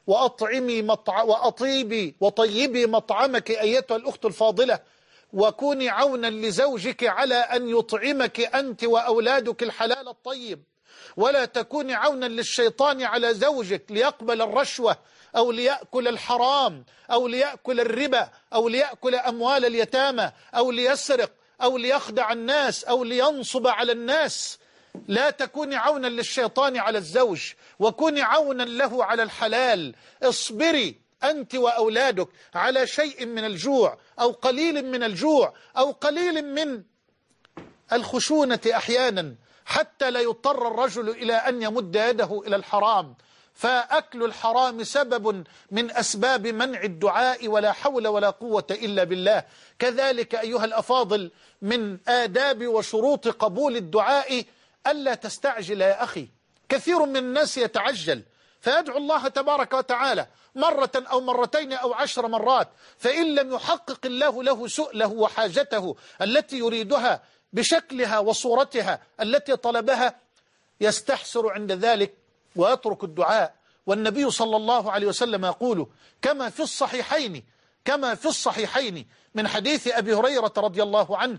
وأطيبي وطيبي مطعمك أيتها الأخت الفاضلة، وكوني عونا لزوجك على أن يطعمك أنت وأولادك الحلال الطيب، ولا تكوني عونا للشيطان على زوجك ليقبل الرشوة أو ليأكل الحرام أو ليأكل الربا أو ليأكل أموال اليتامى أو ليسرق أو ليخدع الناس أو لينصب على الناس. لا تكوني عونا للشيطان على الزوج، وكوني عونا له على الحلال. اصبري أنت وأولادك على شيء من الجوع أو قليل من الجوع أو قليل من الخشونة أحيانا، حتى لا يضطر الرجل إلى أن يمد يده إلى الحرام. فأكل الحرام سبب من أسباب منع الدعاء، ولا حول ولا قوة إلا بالله. كذلك أيها الأفاضل من آداب وشروط قبول الدعاء ألا تستعجل يا أخي. كثير من الناس يتعجل فيدعو الله تبارك وتعالى مرة أو مرتين أو 10 مرات، فإن لم يحقق الله له سؤله وحاجته التي يريدها بشكلها وصورتها التي طلبها يستحسر عند ذلك ويترك الدعاء. والنبي صلى الله عليه وسلم يقول كما في الصحيحين من حديث أبي هريرة رضي الله عنه: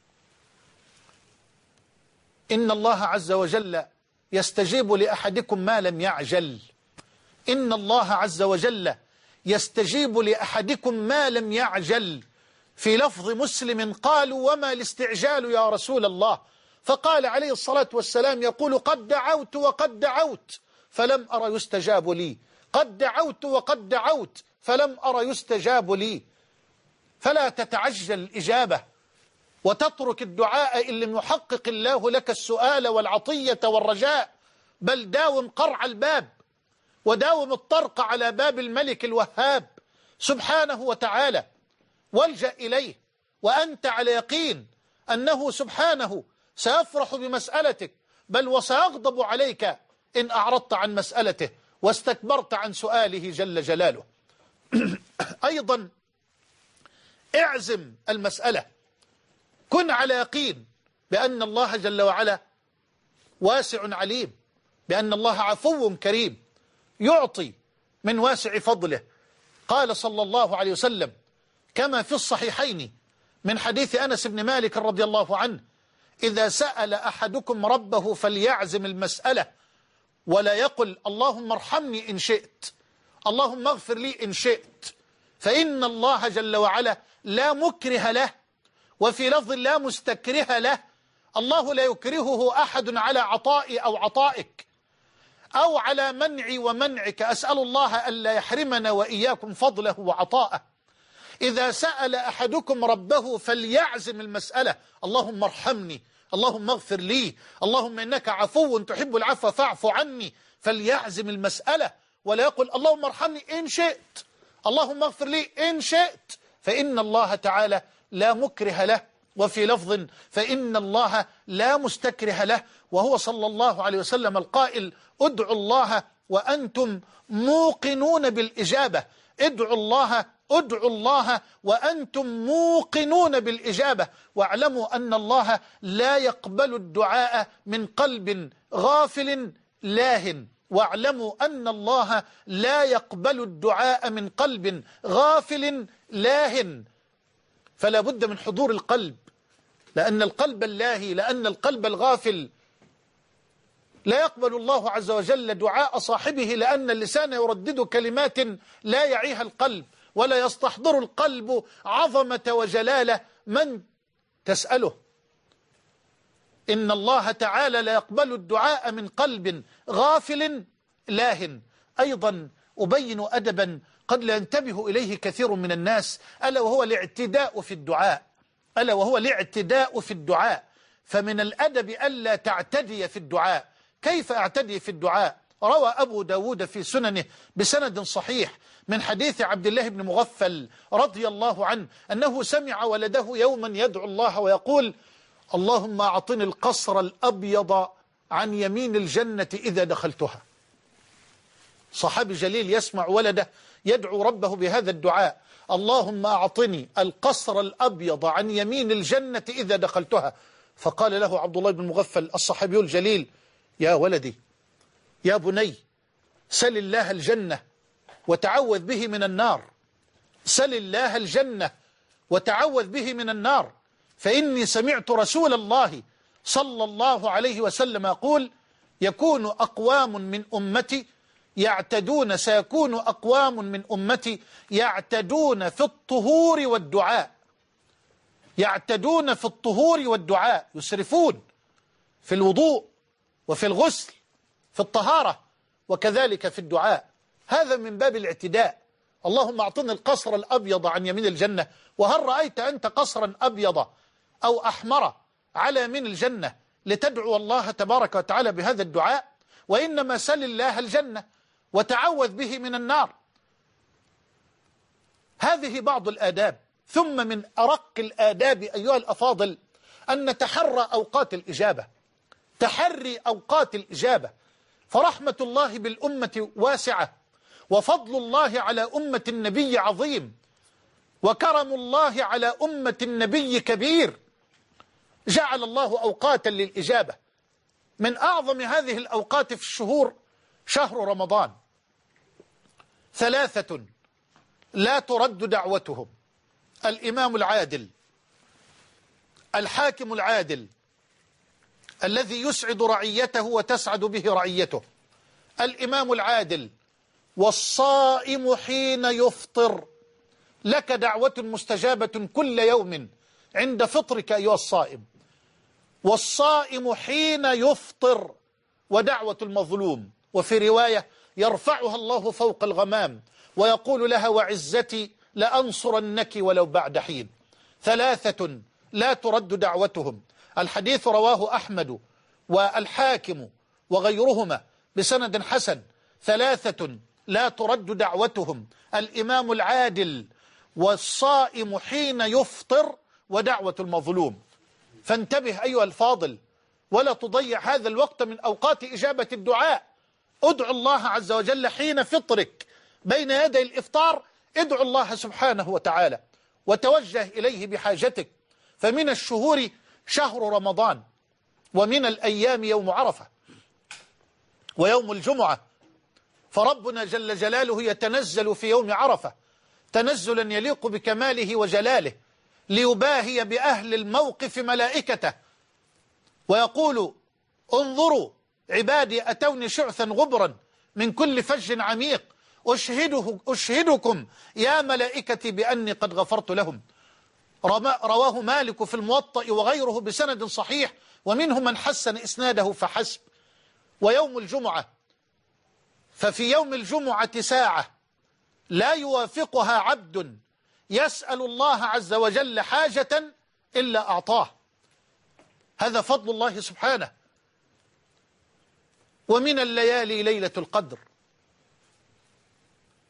إن الله عز وجل يستجيب لأحدكم ما لم يعجل. إن الله عز وجل يستجيب لأحدكم ما لم يعجل. في لفظ مسلم قالوا: وما الاستعجال يا رسول الله؟ فقال عليه الصلاة والسلام يقول: قد دعوت وقد دعوت فلم أرى يستجاب لي، قد دعوت وقد دعوت فلم أرى يستجاب لي. فلا تتعجل الإجابة وتترك الدعاء إن لم يحقق الله لك السؤال والعطية والرجاء، بل داوم قرع الباب وداوم الطرق على باب الملك الوهاب سبحانه وتعالى، والجأ إليه وأنت على يقين أنه سبحانه سيفرح بمسألتك، بل وسيغضب عليك إن أعرضت عن مسألته واستكبرت عن سؤاله جل جلاله. أيضا اعزم المسألة، كن على يقين بأن الله جل وعلا واسع عليم، بأن الله عفو كريم يعطي من واسع فضله. قال صلى الله عليه وسلم كما في الصحيحين من حديث أنس بن مالك رضي الله عنه: إذا سأل أحدكم ربه فليعزم المسألة، ولا يقل اللهم ارحمني إن شئت، اللهم اغفر لي إن شئت، فإن الله جل وعلا لا مكره له، وفي لفظ لا مستكره له. الله لا يكرهه أحد على عطائي أو عطائك أو على منعي ومنعك. أسأل الله ألا يحرمنا وإياكم فضله وعطاءه. إذا سأل أحدكم ربه فليعزم المسألة: اللهم ارحمني، اللهم اغفر لي، اللهم إنك عفو تحب العفو فاعف عني. فليعزم المسألة ولا يقول اللهم ارحمني إن شئت، اللهم اغفر لي إن شئت، فإن الله تعالى لا مكره له، وفي لفظ فإن الله لا مستكره له، وهو صلى الله عليه وسلم القائل ادعوا الله وأنتم موقنون بالإجابة، ادعوا الله وأنتم موقنون بالإجابة، واعلموا أن الله لا يقبل الدعاء من قلب غافل لاهٍ، واعلموا أن الله لا يقبل الدعاء من قلب غافل لاهٍ. فلا بد من حضور القلب، لأن القلب اللاهي، لأن القلب الغافل لا يقبل الله عز وجل دعاء صاحبه، لأن اللسان يردد كلمات لا يعيها القلب، ولا يستحضر القلب عظمة وجلال من تسأله. إن الله تعالى لا يقبل الدعاء من قلب غافل لاهٍ. أيضا أبين أدبا قد لا ينتبه إليه كثير من الناس، ألا وهو الاعتداء في الدعاء، ألا وهو الاعتداء في الدعاء. فمن الأدب ألا تعتدي في الدعاء. كيف أعتدي في الدعاء؟ روى أبو داود في سننه بسند صحيح من حديث عبد الله بن مغفل رضي الله عنه أنه سمع ولده يوما يدعو الله ويقول اللهم أعطني القصر الأبيض عن يمين الجنة إذا دخلتها. صحابي جليل يسمع ولده يدعو ربه بهذا الدعاء، اللهم أعطني القصر الأبيض عن يمين الجنة إذا دخلتها. فقال له عبد الله بن مغفل الصحابي الجليل يا ولدي يا بني سل الله الجنة وتعوذ به من النار، سل الله الجنة وتعوذ به من النار، فإني سمعت رسول الله صلى الله عليه وسلم يقول يكون أقوام من أمتي يعتدون، سيكون أقوام من أمتي يعتدون في الطهور والدعاء، يعتدون في الطهور والدعاء، يسرفون في الوضوء وفي الغسل في الطهارة وكذلك في الدعاء. هذا من باب الاعتداء. اللهم أعطني القصر الأبيض عن يمين الجنة. وهل رأيت أنت قصرا أبيض أو أحمر على يمين الجنة لتدعو الله تبارك وتعالى بهذا الدعاء؟ وإنما سل الله الجنة وتعوذ به من النار. هذه بعض الآداب. ثم من أرق الآداب أيها الأفاضل أن نتحرى أوقات الإجابة، تحري أوقات الإجابة. فرحمة الله بالأمة واسعة، وفضل الله على أمة النبي عظيم، وكرم الله على أمة النبي كبير. جعل الله أوقاتا للإجابة. من أعظم هذه الأوقات في الشهور شهر رمضان. 3 لا ترد دعوتهم: الإمام العادل، الحاكم العادل الذي يسعد رعيته وتسعد به رعيته، الإمام العادل، والصائم حين يفطر. لك دعوة مستجابة كل يوم عند فطرك أيها الصائم. والصائم حين يفطر، ودعوة المظلوم. وفي رواية يرفعها الله فوق الغمام ويقول لها وعزتي لأنصرنك ولو بعد حين. 3 لا ترد دعوتهم. الحديث رواه أحمد والحاكم وغيرهما بسند حسن. 3 لا ترد دعوتهم: الإمام العادل، والصائم حين يفطر، ودعوة المظلوم. فانتبه أيها الفاضل، ولا تضيع هذا الوقت من أوقات إجابة الدعاء. ادعو الله عز وجل حين فطرك بين يدي الإفطار. ادعو الله سبحانه وتعالى وتوجه إليه بحاجتك. فمن الشهور شهر رمضان، ومن الأيام يوم عرفة ويوم الجمعة. فربنا جل جلاله يتنزل في يوم عرفة تنزلا يليق بكماله وجلاله، ليباهي بأهل الموقف ملائكته، ويقول انظروا عبادي أتوني شعثا غبرا من كل فج عميق أشهدكم يا ملائكتي بأني قد غفرت لهم. رواه مالك في الموطأ وغيره بسند صحيح، ومنهم من حسن إسناده فحسب. ويوم الجمعة، ففي يوم الجمعة ساعة لا يوافقها عبد يسأل الله عز وجل حاجة إلا أعطاه. هذا فضل الله سبحانه. ومن الليالي ليلة القدر،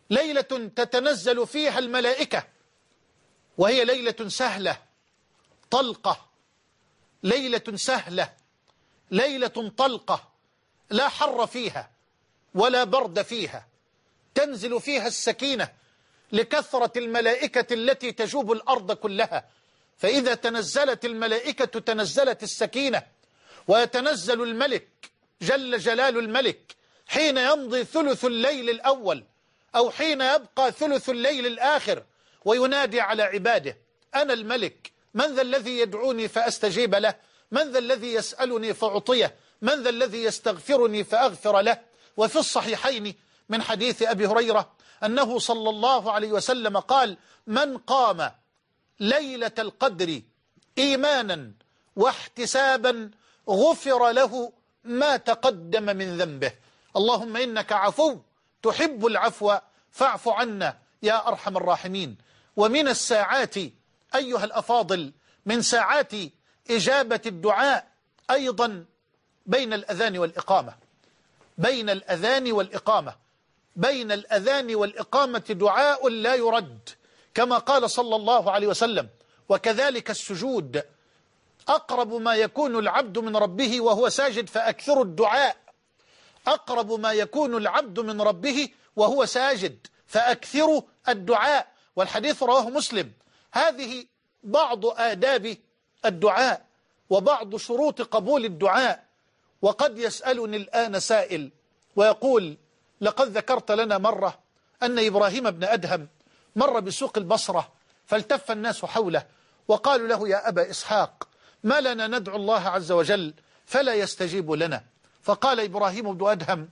ليلة تتنزل فيها الملائكة، وهي ليلة سهلة طلقة، ليلة سهلة، ليلة طلقة، لا حر فيها ولا برد فيها، تنزل فيها السكينة لكثرة الملائكة التي تجوب الأرض كلها. فإذا تنزلت الملائكة تنزلت السكينة، ويتنزل الملك جل جلال الملك حين يمضي ثلث الليل الأول أو حين يبقى ثلث الليل الآخر، وينادي على عباده: أنا الملك، من ذا الذي يدعوني فأستجيب له؟ من ذا الذي يسألني فأعطيه؟ من ذا الذي يستغفرني فأغفر له؟ وفي الصحيحين من حديث أبي هريرة أنه صلى الله عليه وسلم قال: من قام ليلة القدر إيمانا واحتسابا غفر له ما تقدم من ذنبه. اللهم إنك عفو تحب العفو فاعف عنا يا أرحم الراحمين. ومن الساعات أيها الأفاضل، من ساعات إجابة الدعاء أيضا بين الأذان والإقامة، بين الأذان والإقامة، بين الأذان والإقامة دعاء لا يرد، كما قال صلى الله عليه وسلم: وكذلك السجود، أقرب ما يكون العبد من ربه وهو ساجد فأكثر الدعاء، أقرب ما يكون العبد من ربه وهو ساجد فأكثر الدعاء. والحديث رواه مسلم. هذه بعض آداب الدعاء وبعض شروط قبول الدعاء. وقد يسألني الآن سائل ويقول: لقد ذكرت لنا مرة أن إبراهيم بن أدهم مر بسوق البصرة فالتف الناس حوله وقالوا له: يا أبا إسحاق، ما لنا ندعو الله عز وجل فلا يستجيب لنا؟ فقال إبراهيم بن أدهم: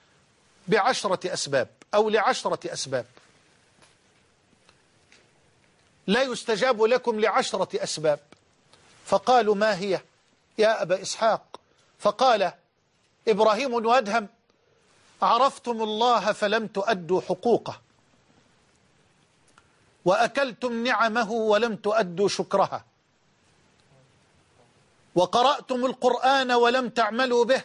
بعشرة أسباب أو لعشرة أسباب، لا يستجاب لكم لعشرة أسباب. فقالوا: ما هي يا أبا إسحاق؟ فقال إبراهيم بن أدهم: عرفتم الله فلم تؤدوا حقوقه، وأكلتم نعمه ولم تؤدوا شكرها، وقرأتم القرآن ولم تعملوا به،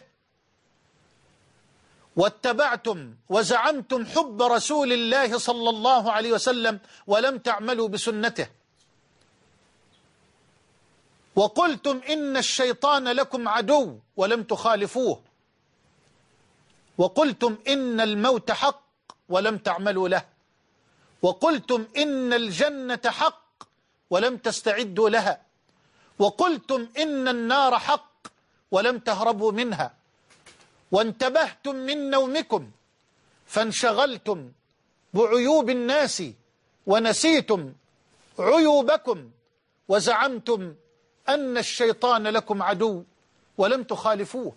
واتبعتم وزعمتم حب رسول الله صلى الله عليه وسلم ولم تعملوا بسنته، وقلتم إن الشيطان لكم عدو ولم تخالفوه، وقلتم إن الموت حق ولم تعملوا له، وقلتم إن الجنة حق ولم تستعدوا لها، وقلتم إن النار حق ولم تهربوا منها، وانتبهتم من نومكم فانشغلتم بعيوب الناس ونسيتم عيوبكم، وزعمتم أن الشيطان لكم عدو ولم تخالفوه.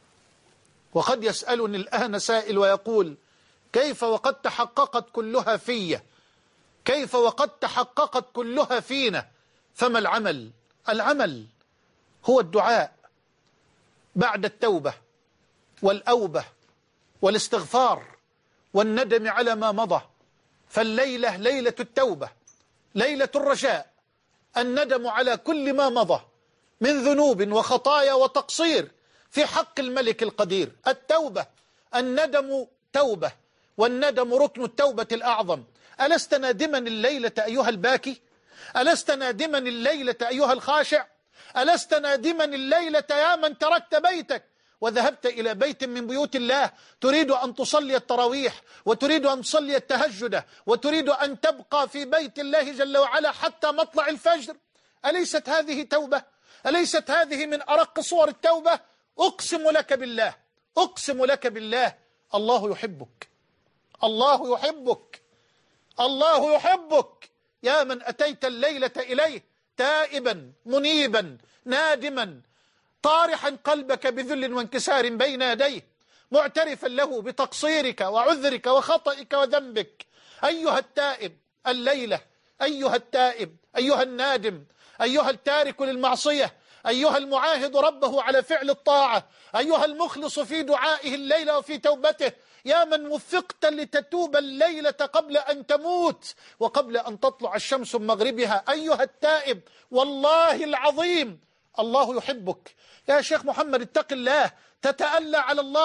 وقد يسألني الآن سائل ويقول: كيف وقد تحققت كلها في؟ كيف وقد تحققت كلها فينا؟ فما العمل؟ العمل هو الدعاء بعد التوبة والأوبة والاستغفار والندم على ما مضى. فالليلة ليلة التوبة، ليلة الرجاء، الندم على كل ما مضى من ذنوب وخطايا وتقصير في حق الملك القدير. التوبة، الندم توبة، والندم ركن التوبة الأعظم. ألست نادما الليلة أيها الباكي؟ ألست نادما الليلة أيها الخاشع؟ ألست نادما الليلة يا من تركت بيتك وذهبت إلى بيت من بيوت الله تريد أن تصلي التراويح وتريد أن تصلي التهجد وتريد أن تبقى في بيت الله جل وعلا حتى مطلع الفجر؟ أليست هذه توبة؟ أليست هذه من أرق صور التوبة؟ أقسم لك بالله، أقسم لك بالله، الله يحبك، الله يحبك، الله يحبك يا من أتيت الليلة إليه تائبا منيبا نادما طارحا قلبك بذل وانكسار بين يديه، معترفا له بتقصيرك وعذرك وخطئك وذنبك. أيها التائب الليلة، أيها التائب، أيها النادم، أيها التارك للمعصية، أيها المعاهد ربه على فعل الطاعة، أيها المخلص في دعائه الليلة وفي توبته، يا من وفقت لتتوب الليلة قبل أن تموت وقبل أن تطلع الشمس من مغربها. أيها التائب، والله العظيم الله يحبك. يا شيخ محمد اتق الله، تتألى على الله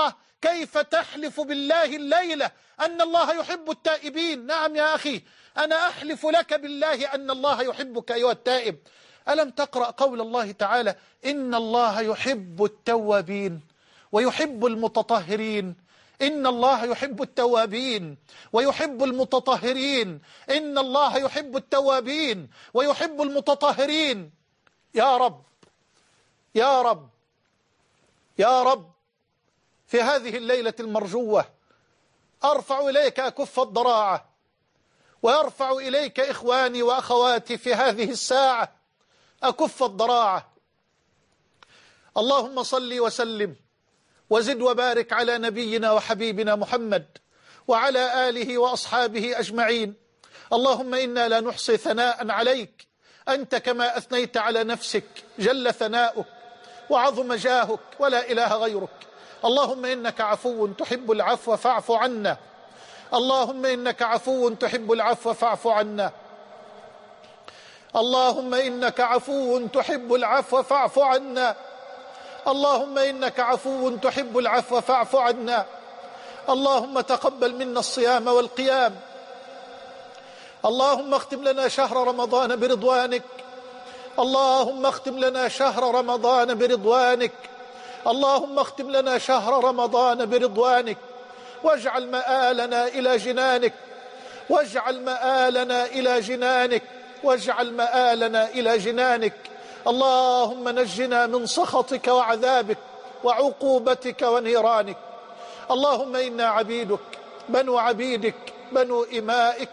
كيف تحلف بالله الليلة أن الله يحب التائبين؟ نعم يا أخي، أنا أحلف لك بالله أن الله يحبك أيها التائب. ألم تقرأ قول الله تعالى: إن الله يحب التوابين ويحب المتطهرين؟ إن الله يحب التوابين ويحب المتطهرين. إن الله يحب التوابين ويحب المتطهرين. يا رب يا رب يا رب، في هذه الليلة المرجوة أرفع إليك أكف الضراعة، ويرفع إليك إخواني وأخواتي في هذه الساعة أكف الضراعة. اللهم صل وسلم وزد وبارك على نبينا وحبيبنا محمد وعلى آله وأصحابه أجمعين. اللهم إنا لا نحصي ثناء عليك، أنت كما أثنيت على نفسك، جل ثناؤك وعظم جاهك ولا إله غيرك. اللهم إنك عفو تحب العفو فاعف عنا. اللهم إنك عفو تحب العفو فاعف عنا. اللهم إنك عفو تحب العفو فاعف عنا. اللهم إنك عفو تحب العفو فاعف عنا. اللهم تقبل منا الصيام والقيام. اللهم اختم لنا شهر رمضان برضوانك. اللهم اختم لنا شهر رمضان برضوانك. اللهم اختم لنا شهر رمضان برضوانك، واجعل مآلنا إلى جنانك، واجعل مآلنا إلى جنانك، واجعل مآلنا إلى جنانك. اللهم نجنا من سخطك وعذابك وعقوبتك ونيرانك. اللهم إنا عبيدك بنو عبيدك بنو إمائك،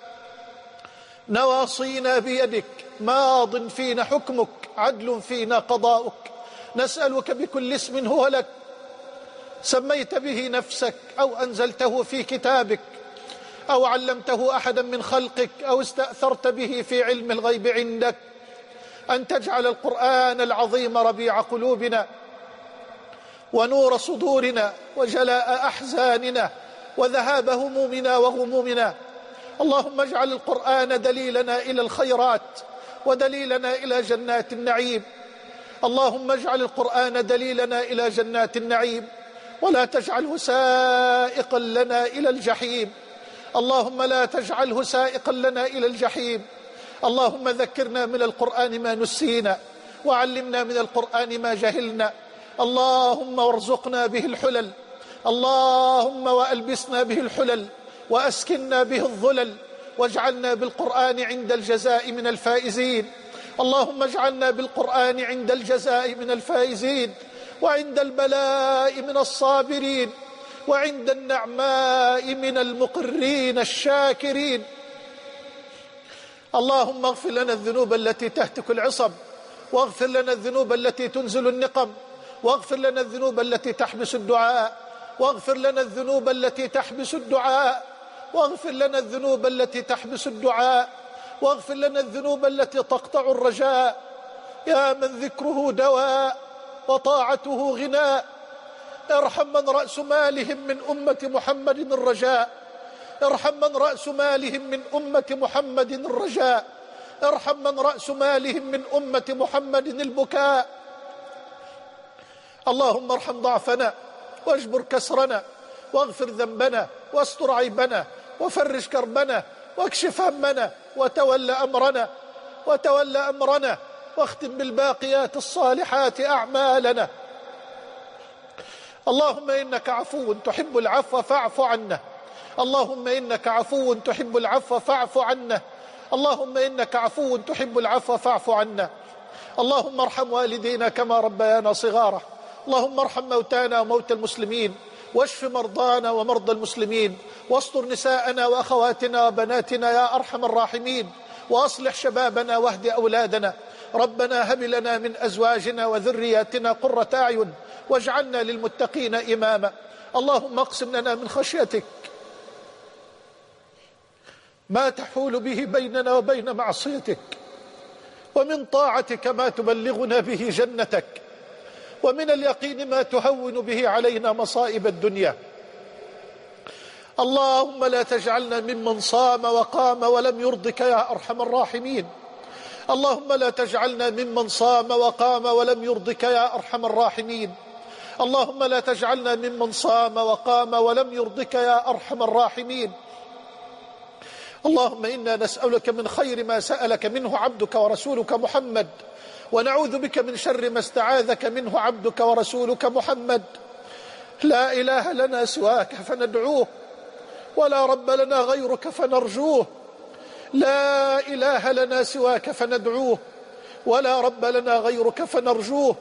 نواصينا بيدك، ماض فينا حكمك، عدل فينا قضاؤك. نسألك بكل اسم هو لك سميت به نفسك أو أنزلته في كتابك أو علمته أحدا من خلقك أو استأثرت به في علم الغيب عندك، أن تجعل القرآن العظيم ربيع قلوبنا ونور صدورنا وجلاء أحزاننا وذهاب همومنا وغمومنا. اللهم اجعل القرآن دليلنا إلى الخيرات ودليلنا إلى جنات النعيم. اللهم اجعل القرآن دليلنا إلى جنات النعيم، ولا تجعله سائقا لنا إلى الجحيم. اللهم لا تجعله سائقا لنا إلى الجحيم. اللهم ذكرنا من القرآن ما نسينا، وعلمنا من القرآن ما جهلنا. اللهم وارزقنا به الحلل، اللهم وألبسنا به الحلل، وأسكننا به الظلل، واجعلنا بالقرآن عند الجزاء من الفائزين. اللهم اجعلنا بالقرآن عند الجزاء من الفائزين، وعند البلاء من الصابرين، وعند النعماء من المقرين الشاكرين. اللهم اغفر لنا الذنوب التي تهتك العصب، واغفر لنا الذنوب التي تنزل النقم، واغفر لنا الذنوب التي تحبس الدعاء، واغفر لنا الذنوب التي تحبس الدعاء، واغفر لنا الذنوب التي تحبس الدعاء، واغفر لنا الذنوب التي تقطع الرجاء. يا من ذكره دواء وطاعته غناء، ارحم من رأس مالهم من أمة محمد الرجاء، ارحم من رأس مالهم من أمة محمد الرجاء، ارحم من رأس مالهم من أمة محمد البكاء. اللهم ارحم ضعفنا واجبر كسرنا واغفر ذنبنا واستر عيبنا وفرج كربنا واكشف همنا وتول أمرنا واختم بالباقيات الصالحات أعمالنا. اللهم إنك عفو تحب العفو فاعف عنا. اللهم إنك عفو تحب العفو فاعف عنا. اللهم إنك عفو تحب العفو فاعف عنا. اللهم ارحم والدينا كما ربيانا صغارا. اللهم ارحم موتانا وموتى المسلمين، واشف مرضانا ومرضى المسلمين، واستر نساءنا وأخواتنا وبناتنا يا أرحم الراحمين، وأصلح شبابنا واهد أولادنا. ربنا هب لنا من أزواجنا وذرياتنا قرة أعين واجعلنا للمتقين إماما. اللهم اقسم لنا من خشيتك ما تحول به بيننا وبين معصيتك، ومن طاعتك ما تبلغنا به جنتك، ومن اليقين ما تهون به علينا مصائب الدنيا. اللهم لا تجعلنا ممن صام وقام ولم يرضك يا أرحم الراحمين. اللهم لا تجعلنا ممن صام وقام ولم يرضك يا أرحم الراحمين. اللهم لا تجعلنا ممن صام وقام ولم يرضك يا أرحم الراحمين. اللهم إنا نسألك من خير ما سألك منه عبدك ورسولك محمد، ونعوذ بك من شر ما استعاذك منه عبدك ورسولك محمد. لا إله لنا سواك فندعوه، ولا رب لنا غيرك فنرجوه. لا إله لنا سواك فندعوه، ولا رب لنا غيرك فنرجوه.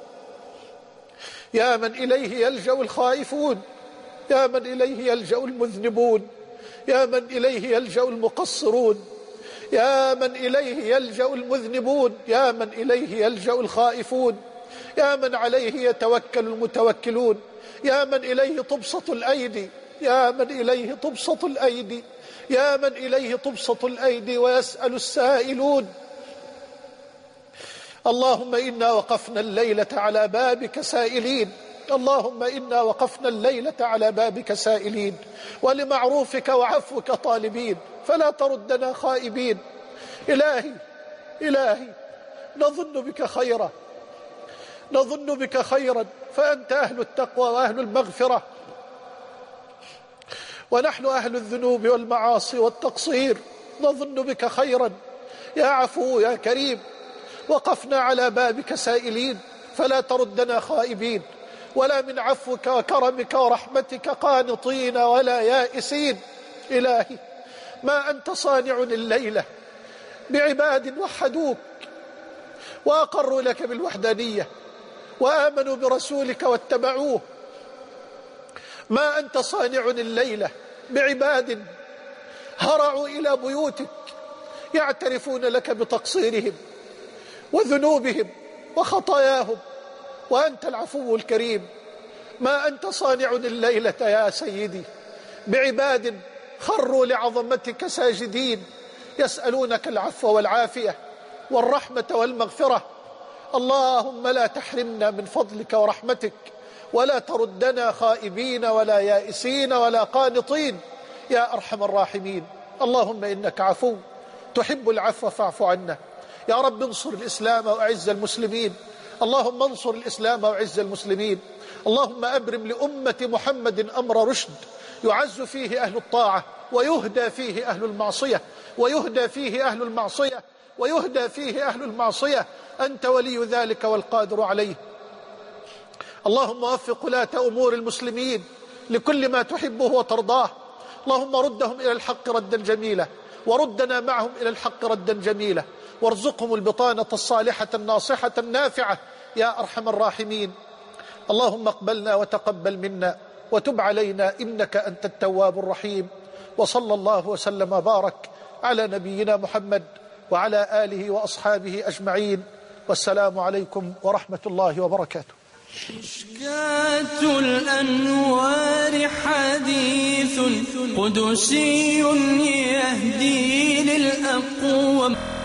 يا من إليه يلجأ الخائفون، يا من إليه يلجأ المذنبون، يا من إليه يلجأ المقصرون، يا من إليه يلجأ المذنبون، يا من إليه يلجأ الخائفون، يا من عليه يتوكل المتوكلون، يا من إليه تبسط الأيدي، يا من إليه تبسط الأيدي، يا من إليه تبسط الأيدي ويسأل السائلون. اللهم إنا وقفنا الليلة على بابك سائلين، اللهم إنا وقفنا الليلة على بابك سائلين، ولمعروفك وعفوك طالبين، فلا تردنا خائبين. إلهي إلهي، نظن بك خيرا، نظن بك خيرا، فأنت أهل التقوى وأهل المغفرة، ونحن أهل الذنوب والمعاصي والتقصير. نظن بك خيرا يا عفو يا كريم، وقفنا على بابك سائلين، فلا تردنا خائبين، ولا من عفوك وكرمك ورحمتك قانطين ولا يائسين. إلهي، ما أنت صانع الليلة بعباد وحدوك وأقروا لك بالوحدانية وآمنوا برسولك واتبعوه، ما أنت صانع الليلة بعباد هرعوا إلى بيوتك يعترفون لك بتقصيرهم وذنوبهم وخطاياهم، وأنت العفو الكريم. ما أنت صانع الليلة يا سيدي بعباد خروا لعظمتك ساجدين يسألونك العفو والعافية والرحمة والمغفرة. اللهم لا تحرمنا من فضلك ورحمتك، ولا تردنا خائبين ولا يائسين ولا قانطين يا أرحم الراحمين. اللهم إنك عفو تحب العفو فاعف عنا. يا رب انصر الإسلام وأعز المسلمين، اللهم انصر الإسلام وأعز المسلمين. اللهم أبرم لأمة محمد أمر رشد يعز فيه أهل الطاعة ويهدى فيه أهل المعصية، ويهدى فيه أهل المعصية، ويهدى فيه أهل المعصية. أنت ولي ذلك والقادر عليه. اللهم وفق ولاة أمور المسلمين لكل ما تحبه وترضاه. اللهم ردهم إلى الحق ردا جميلا، وردنا معهم إلى الحق ردا جميلا، وارزقهم البطانة الصالحة الناصحة النافعة يا أرحم الراحمين. اللهم اقبلنا وتقبل منا وتب علينا إنك أنت التواب الرحيم. وصلى الله وسلم وبارك على نبينا محمد وعلى آله وأصحابه أجمعين، والسلام عليكم ورحمة الله وبركاته. مشكاة الأنوار حديث قدسي يهدي للأقوم.